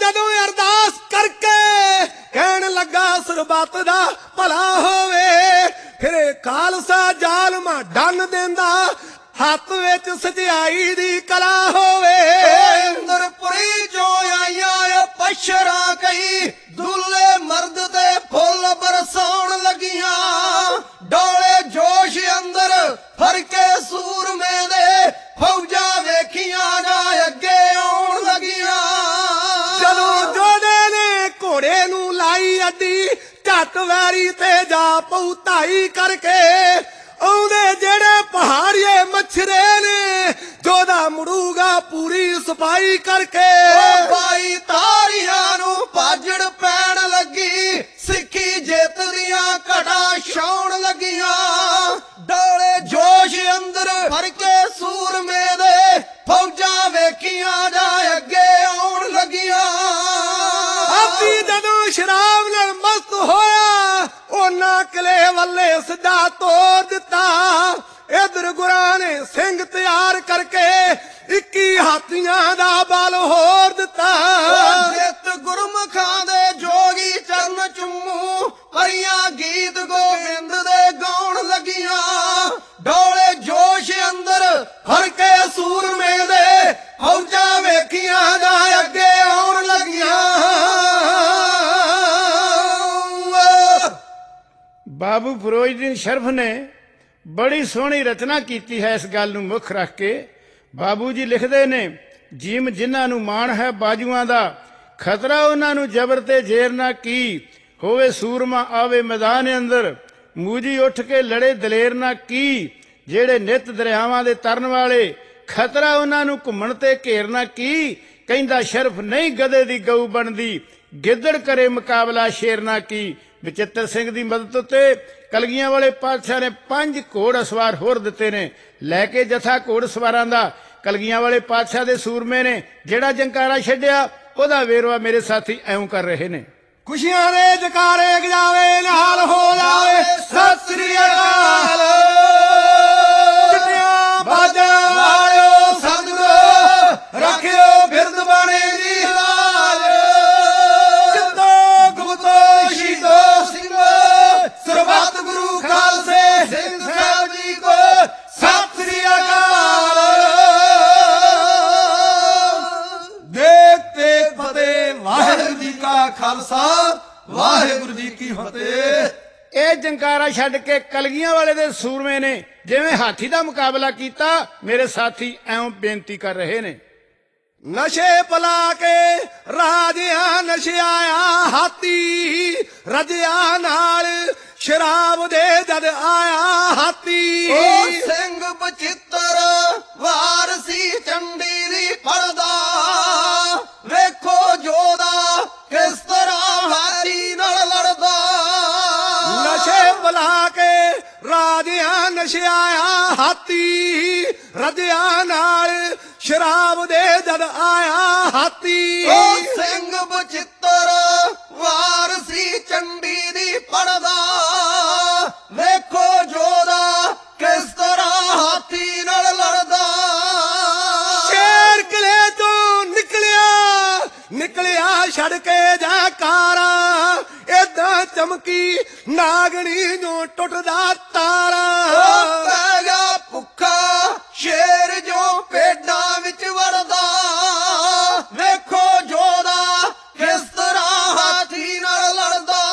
ਲੱਗਾ ਸਰਬੱਤ ਦਾ ਭਲਾ ਹੋਵੇ। ਫਿਰੇ ਖਾਲਸਾ ਜ਼ਾਲਮਾਂ ਡੰਨ ਦਿੰਦਾ, ਹੱਥ ਵਿੱਚ ਸਚਾਈ ਦੀ ਕਲਾ ਹੋਵੇ। ਇੰਦਰਪੁਰੀ ਜੋ ਆਈਆਂ ਪਸ਼ਰਾ ਕਈ, ਦੁੱਲੇ ਮਰਦ ਤੇ ਫੁੱਲ ਬਰਸਾਉਣ ਲੱਗੀਆਂ। ਡੋਲੇ ਜੋਸ਼ ਅੰਦਰ ਫਰਕੇ ਸੂਰਮੇ ਦੇ, ਫੌਜਾਂ ਵੇਖੀਆਂ ਜਾ ਅੱਗੇ ਆਉਣ ਲੱਗੀਆਂ। ਜਦੋਂ ਜੋਧੇ ਨੇ ਘੋੜੇ ਨੂੰ ਲਾਈ ਅੱਡੀ, ਝੱਟ ਵੈਰੀ ਤੇ ਜਾ ਪਊ ਧਾਈ ਕਰਕੇ। ਆਉਂਦੇ ਜਿਹੜੇ ਪਹਾੜੀਏ ਮੱਛਰੇ ਨੇ, ਜੋਧਾ ਮੁੜੂਗਾ ਪੂਰੀ ਸਫਾਈ ਕਰਕੇ। ਬਾਈ ਤਾਰੀਆਂ ਨੂੰ ਭਾਜੜ ਪੈਣ ਲੱਗੀ, ਸਿੱਖੀ ਜਿੱਤ ਦੀਆਂ ਘਟਾ ਛਾਉਣ ਲੱਗੀਆਂ। ਡੋਲੇ ਜੋਸ਼ ਅੰਦਰ ਫਰਕੇ ਸੂਰਮੇ ਦੇ, ਫੌਜਾਂ ਵੇਖੀਆਂ ਜਾ ਅੱਗੇ ਆਉਣ ਲੱਗੀਆਂ। ਆਪੀ ਜਦੋਂ ਸ਼ਰਾਬ ਨਾਲ ਮਸਤ ਹੋਇਆ, ਉਹਨਾਂ ਕਿਲੇ ਵੱਲੇ ਸਿੱਧਾ ਤੋੜ ਦਿੱਤਾ। ਇਧਰ ਗੁਰਾਂ ਨੇ ਸਿੰਘ ਤਿਆਰ ਕਰਕੇ, ਇੱਕੀ ਹਾਥੀਆਂ ਦਾ ਬਲ ਹੋਰ ਦਿੱਤਾ। ਜਿੱਤ ਗੁਰਮੁਖਾਂ ਦੇ ਜੋਗੀ ਚਰਨ ਚੁੰਮੂ, ਪਰੀਆਂ ਗੀਤ ਗੋਬਿੰਦ ਦੇ ਗਾਉਣ ਲੱਗੀਆਂ। ਡੋਲੇ ਜੋਸ਼ ਅੰਦਰ ਫਰਕੇ ਸੂਰਮੇ ਦੇ, ਫੌਜਾਂ ਵੇਖੀਆਂ ਜਾ ਅੱਗੇ ਆਉਣ ਲੱਗੀਆਂ। ਬਾਬੂ ਫਿਰੋਜ਼ਦੀਨ ਸ਼ਰਫ ਨੇ ਬੜੀ ਸੋਹਣੀ ਰਚਨਾ ਕੀਤੀ ਹੈ ਇਸ ਗੱਲ ਨੂੰ ਮੁੱਖ ਰੱਖ ਕੇ। ਬਾਬੂ ਜੀ ਲਿਖਦੇ ਨੇ, ਜਿਮ ਜਿਨ੍ਹਾਂ ਨੂੰ ਮਾਣ ਹੈ ਬਾਜੂਆਂ ਦਾ, ਖਤਰਾ ਉਹਨਾਂ ਨੂੰ ਜਬਰ ਤੇ ਜੇਰ ਨਾ ਕੀ। ਹੋਵੇ ਸੂਰਮਾ ਆਵੇ ਮੈਦਾਨ ਅੰਦਰ, ਮੂਜੀ ਉੱਠ ਕੇ ਲੜੇ ਦਲੇਰ ਨਾ ਕੀ। ਜਿਹੜੇ ਨਿਤ ਦਰਿਆਵਾਂ ਦੇ ਤਰਨ ਵਾਲੇ, ਖਤਰਾ ਉਹਨਾਂ ਨੂੰ ਘੁੰਮਣ ਤੇ ਘੇਰਨਾ ਕੀ। ਕਹਿੰਦਾ ਸ਼ਰਫ ਨਹੀਂ ਗਧੇ ਦੀ ਗਊ ਬਣਦੀ, ਗਿੱਦੜ ਕਰੇ ਮੁਕਾਬਲਾ ਸ਼ੇਰ ਨਾ ਕੀ। ਬਚਿੱਤਰ ਸਿੰਘ ਦੀ ਮਦਦ ਉੱਤੇ ਕਲਗੀਆਂ ਵਾਲੇ ਪਾਤਸ਼ਾਹ ਨੇ ਪੰਜ ਘੋੜ ਸਵਾਰ ਹੋਰ ਦਿੱਤੇ ਨੇ। ਲੈ ਕੇ ਜਥਾ ਘੋੜ ਸਵਾਰਾਂ ਦਾ ਕਲਗੀਆਂ ਵਾਲੇ ਪਾਤਸ਼ਾਹ ਦੇ ਸੂਰਮੇ ਨੇ ਜਿਹੜਾ ਜੰਕਾਰਾ ਛੱਡਿਆ, ਉਹਦਾ ਵੇਰਵਾ ਮੇਰੇ ਸਾਥੀ ਐਉਂ ਕਰ ਰਹੇ ਨੇ। ਖੁਸ਼ੀਆਂ ਦੇ ਜਕਾਰੇ ਗਜਾਵੇ, ਨਾਲ ਹੋ ਜਾਵੇ ਸਤਿ ਸ੍ਰੀ ਅਕਾਲ। ਚਿੱਟੀਆਂ ਬਾਜਾਂ ਵਾਲਿਓ ਸਤਿਗੁਰੂ, ਰੱਖਿਓ ਬਿਰਦ ਬਾਣੇ ਦੀ ਲਾਜ। ਜਿੱਤੋ ਗੁਪਤੋ ਸ਼ਹੀਦੋ ਸਿੰਘ, ਸਰਬੱਤ ਗੁਰੂ ਖਾਲਸੇ ਸਿੰਘ ਸਾਹਿਬ ਜੀ ਕੋ ਸਤਿ ਸ੍ਰੀ ਅਕਾਲ। ਦੇਖ ਤੇ ਫਤਿਹ, ਵਾਹਿਗੁਰੂ ਜੀ ਕਾ ਖਾਲਸਾ, ਵਾਹਿਗੁਰੂ ਜੀ ਕੀ ਫਤਿਹ। ਇਹ ਜੰਕਾਰਾ ਛੱਡ ਕੇ ਕਲਗੀਆਂ ਵਾਲੇ ਦੇ ਸੂਰਮੇ ਨੇ ਜਿਵੇਂ ਹਾਥੀ ਦਾ ਮੁਕਾਬਲਾ ਕੀਤਾ, ਮੇਰੇ ਸਾਥੀ ਐਉਂ ਬੇਨਤੀ ਕਰ ਰਹੇ ਨੇ। ਨਸ਼ੇ ਪਲਾ ਕੇ ਰਾਜਿਆਂ ਨਸ਼ਿਆਇਆ ਹਾਥੀ, ਰਜਿਆ ਨਾਲ ਸ਼ਰਾਬ ਦੇ ਜਦ ਆਇਆ ਹਾਥੀ। ਉਹ ਸਿੰਘ ਬਚਿੱਤਰ ਵਾਰਸੀ ਚੰਡੀ ਦੀ ਪੜਦਾ, ਵੇਖੋ ਜੋਦਾ ਕਿਸ ਤਰ੍ਹਾਂ ਹਾਥੀ ਨਾਲ ਲੜਦਾ। ਨਸ਼ੇ ਪਲਾ ਕੇ ਰਾਜਿਆਂ ਨਸ਼ਿਆਇਆ ਹਾਥੀ, ਰਜਿਆ ਨਾਲ ਸ਼ਰਾਬ ਦੇ ਜਦ ਆਇਆ ਹਾਥੀ। ਉਹ ਸਿੰਘ ਬਚਿੱਤਰ ਵਾਰਸੀ ਚੰਡੀ ਦੀ ਪੜਦਾ, ਵੇਖੋ ਜੋਦਾ ਕਿਸ ਤਰ੍ਹਾਂ ਹਾਥੀ ਨਾਲ ਲੜਦਾ। ਸ਼ੇਰ ਕਿਲੇ ਤੋਂ ਨਿਕਲਿਆ, ਨਿਕਲਿਆ ਛੱਡ ਕੇ ਜੈਕਾਰਾ, ਏਦਾਂ ਚਮਕੀ ਨਾਗਣੀ ਨੂੰ ਟੁੱਟਦਾ ਤਾਰਾ। ਉਹ ਪੈ ਗਿਆ ਭੁੱਖਾ ਸ਼ੇਰ ਜੋ ਪੇਡਾਂ ਵਿੱਚ ਵੜਦਾ, ਵੇਖੋ ਜੋਦਾ ਕਿਸ ਤਰ੍ਹਾਂ ਹਾਥੀ ਨਾਲ ਲੜਦਾ।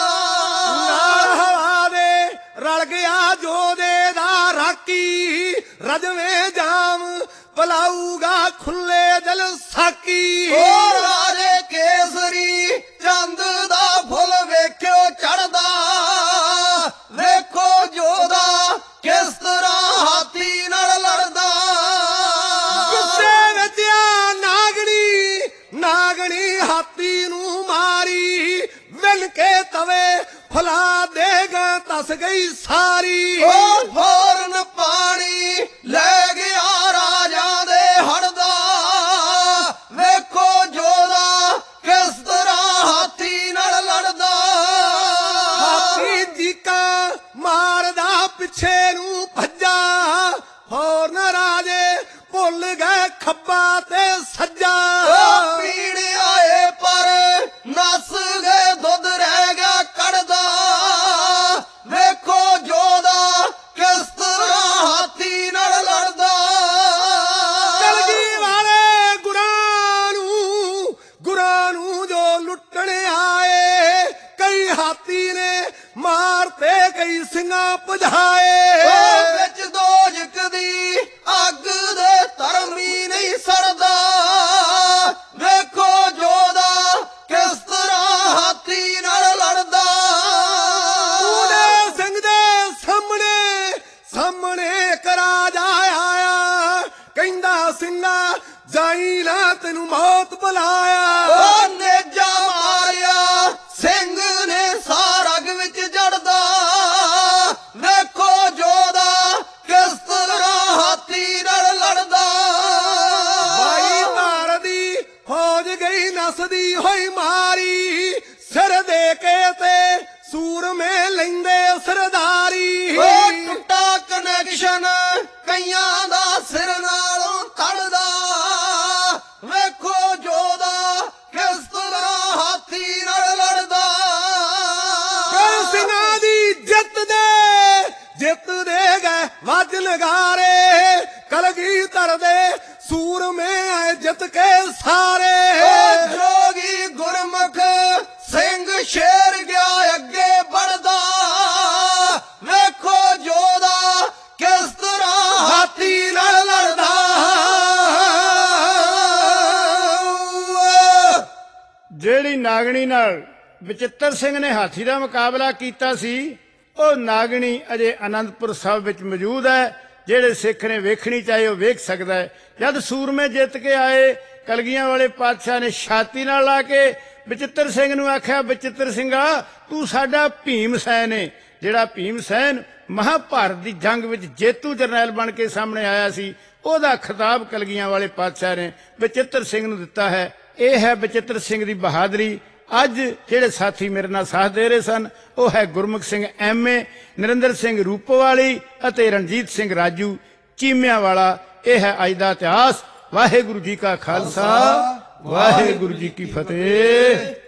ਨਾਲ ਹਵਾ ਦੇ ਰਲ ਗਿਆ ਜੋਦੇ ਦਾ ਰਾਕੀ, ਰਜਵੇਂ ਜਾਮ ਪਲਾਊਗਾ ਖੁੱਲੇ ਦਿਲ ਸਾਕੀ। ਉਹ ਰਾਜੇ ਕੇਸਰੀ ਚੰਦ ਦਾ ਫੁੱਲ ਵੇਖਿਓ ਚੜਦਾ, ਵੇਖੋ ਜੋਦਾ ਕਿਸ ਤਰ੍ਹਾਂ ਹਾਥੀ ਨਾਲ ਲੜਦਾ। ਗੁੱਸੇ ਵਿੱਚ ਆ ਨਾਗਣੀ, ਨਾਗਣੀ ਹਾਥੀ ਨੂੰ ਮਾਰੀ, ਵਿਲ ਕੇ ਤਵੇ ਫਲਾ ਦੇਗਾ ਤਸ ਗਈ ਸਾਰੀ। ਉਹ ਫੌਰਨ ਪਾਣੀ ਲੈ ਗਿਆ ਰਾਜਾਂ ਦੇ ਹੜਦਾ, ਵੇਖੋ ਜੋਦਾ ਕਿਸ ਤਰ੍ਹਾਂ ਹਾਥੀ ਨਾਲ ਲੜਦਾ। ਹਾਥੀ ਚੀਕਾਂ ਮਾਰਦਾ ਪਿੱਛੇ ਨੂੰ ਭੱਜਾ, ਫੌਰਨ ਰਾਜੇ ਭੁੱਲ ਗਏ ਖੱਬਾ ਤੇ ਸੱਜਾ। ਉਹ ਪੀੜ ਆਏ ਪਰ ਨਸ ਗਏ, ਦੁੱਧ ਰਹਿ ਗਿਆ ਹਾਥੀ ਨੇ ਮਾਰਤੇ ਕਈ ਸਿੰਘਾਂ ਭਜਾਏ ਓ ਵਿੱਚ ਦੋਜਕ ਦੀ ਅੱਗ ਦੇ ਧਰਮੀ ਨਹੀਂ ਸੜਦਾ ਵੇਖੋ ਜੋਦਾ ਕਿਸ ਤਰ੍ਹਾਂ ਹਾਥੀ ਨਾਲ ਲੜਦਾ ਉਹਦੇ ਸਿੰਘ ਦੇ ਸਾਹਮਣੇ ਸਾਹਮਣੇ ਕਰਾ ਜਾ ਆਇਆ ਕਹਿੰਦਾ ਸਿੰਘਾ ਜਾਈ ਨਾ ਤੈਨੂੰ ਮੌਤ ਬੁਲਾਇਆ ਓ ਨੇਜਾ ਮਾਰਿਆ ਸਿੰਘ ਨੇ ਸਾਰਗ ਵਿੱਚ ਜੜਦਾ ਵੇਖੋ ਜੋਦਾ ਕਿਸ ਤਰ੍ਹਾਂ ਹਾਥੀ ਨਾਲ ਲੜਦਾ ਬਾਈ ਧਾਰ ਦੀ ਫੌਜ ਗਈ ਨਸਦੀ ਹੋਈ ਮਾਰੀ ਸਿਰ ਦੇ ਕੇ ਤੇ ਸੂਰਮੇ ਲੈਂਦੇ ਸਰਦਾਰੀ ਓ ਟੁੱਟਾ ਕਨੈਕਸ਼ਨ ਕਈਆਂ ਦਾ ਸਿਰ ਨਾਲੋਂ ਤੜਦਾ ਵੇਖੋ ਜੋਦਾ ਕਿਸ ਤਰ੍ਹਾਂ ਹਾਥੀ ਨਾਲ ਲੜਦਾ ਕਈ ਸਿੰਘਾਂ ਦੀ ਜਿੱਤ ਦੇ ਜਿੱਤ ਦੇ ਗਏ ਵੱਜ ਨਗਾਰੇ ਕਲਗੀਧਰ ਦੇ ਸੂਰਮੇ ਆਏ ਜਿੱਤ ਕੇ ਸਾਰੇ ਓ ਜੋਗੀ ਗੁਰਮੁਖ ਸਿੰਘ ਸ਼ੇਰ ਗਿਆ ਅੱਗੇ ਵੜਦਾ ਵੇਖੋ ਜੋਦਾ ਕਿਸ ਤਰ੍ਹਾਂ ਹਾਥੀ ਨਾਲ ਲੜਦਾ ਜਿਹੜੀ ਨਾਗਣੀ ਨਾਲ ਬਚਿੱਤਰ ਸਿੰਘ ਨੇ ਹਾਥੀ ਦਾ ਮੁਕਾਬਲਾ ਕੀਤਾ ਸੀ ਉਹ ਨਾਗਣੀ ਅਜੇ ਆਨੰਦਪੁਰ ਸਾਹਿਬ ਵਿੱਚ ਮੌਜੂਦ ਹੈ। ਜਿਹੜੇ ਸਿੱਖ ਨੇ ਵੇਖਣੀ ਚਾਹੇ ਉਹ ਵੇਖ ਸਕਦਾ ਹੈ। ਜਦ ਸੂਰਮੇ ਜਿੱਤ ਕੇ ਆਏ ਕਲਗੀਆਂ ਵਾਲੇ ਪਾਤਸ਼ਾਹ ਨੇ ਛਾਤੀ ਨਾਲ ਲਾ ਕੇ ਬਚਿੱਤਰ ਸਿੰਘ ਨੂੰ ਆਖਿਆ, ਬਚਿੱਤਰ ਸਿੰਘਾ ਤੂੰ ਸਾਡਾ ਭੀਮ ਸੈਨ ਏ। ਜਿਹੜਾ ਭੀਮ ਸੈਨ ਮਹਾਭਾਰਤ ਦੀ ਜੰਗ ਵਿੱਚ ਜੇਤੂ ਜਰਨੈਲ ਬਣ ਕੇ ਸਾਹਮਣੇ ਆਇਆ ਸੀ, ਉਹਦਾ ਖਿਤਾਬ ਕਲਗੀਆਂ ਵਾਲੇ ਪਾਤਸ਼ਾਹ ਨੇ ਬਚਿੱਤਰ ਸਿੰਘ ਨੂੰ ਦਿੱਤਾ ਹੈ। ਇਹ ਹੈ ਬਚਿੱਤਰ ਸਿੰਘ ਦੀ ਬਹਾਦਰੀ। ਅੱਜ ਜਿਹੜੇ ਸਾਥੀ ਮੇਰੇ ਨਾਲ ਸਾਥ ਦੇ ਰਹੇ ਸਨ ਉਹ ਹੈ ਗੁਰਮੁਖ ਸਿੰਘ ਐਮਏ, ਨਰਿੰਦਰ ਸਿੰਘ ਰੂਪੋਵਾਲੀ ਅਤੇ ਰਣਜੀਤ ਸਿੰਘ ਰਾਜੂ ਚੀਮਿਆਂ ਵਾਲਾ। ਇਹ ਹੈ ਅੱਜ ਦਾ ਇਤਿਹਾਸ। ਵਾਹਿਗੁਰੂ ਜੀ ਕਾ ਖਾਲਸਾ, ਵਾਹਿਗੁਰੂ ਜੀ ਕੀ ਫਤਿਹ।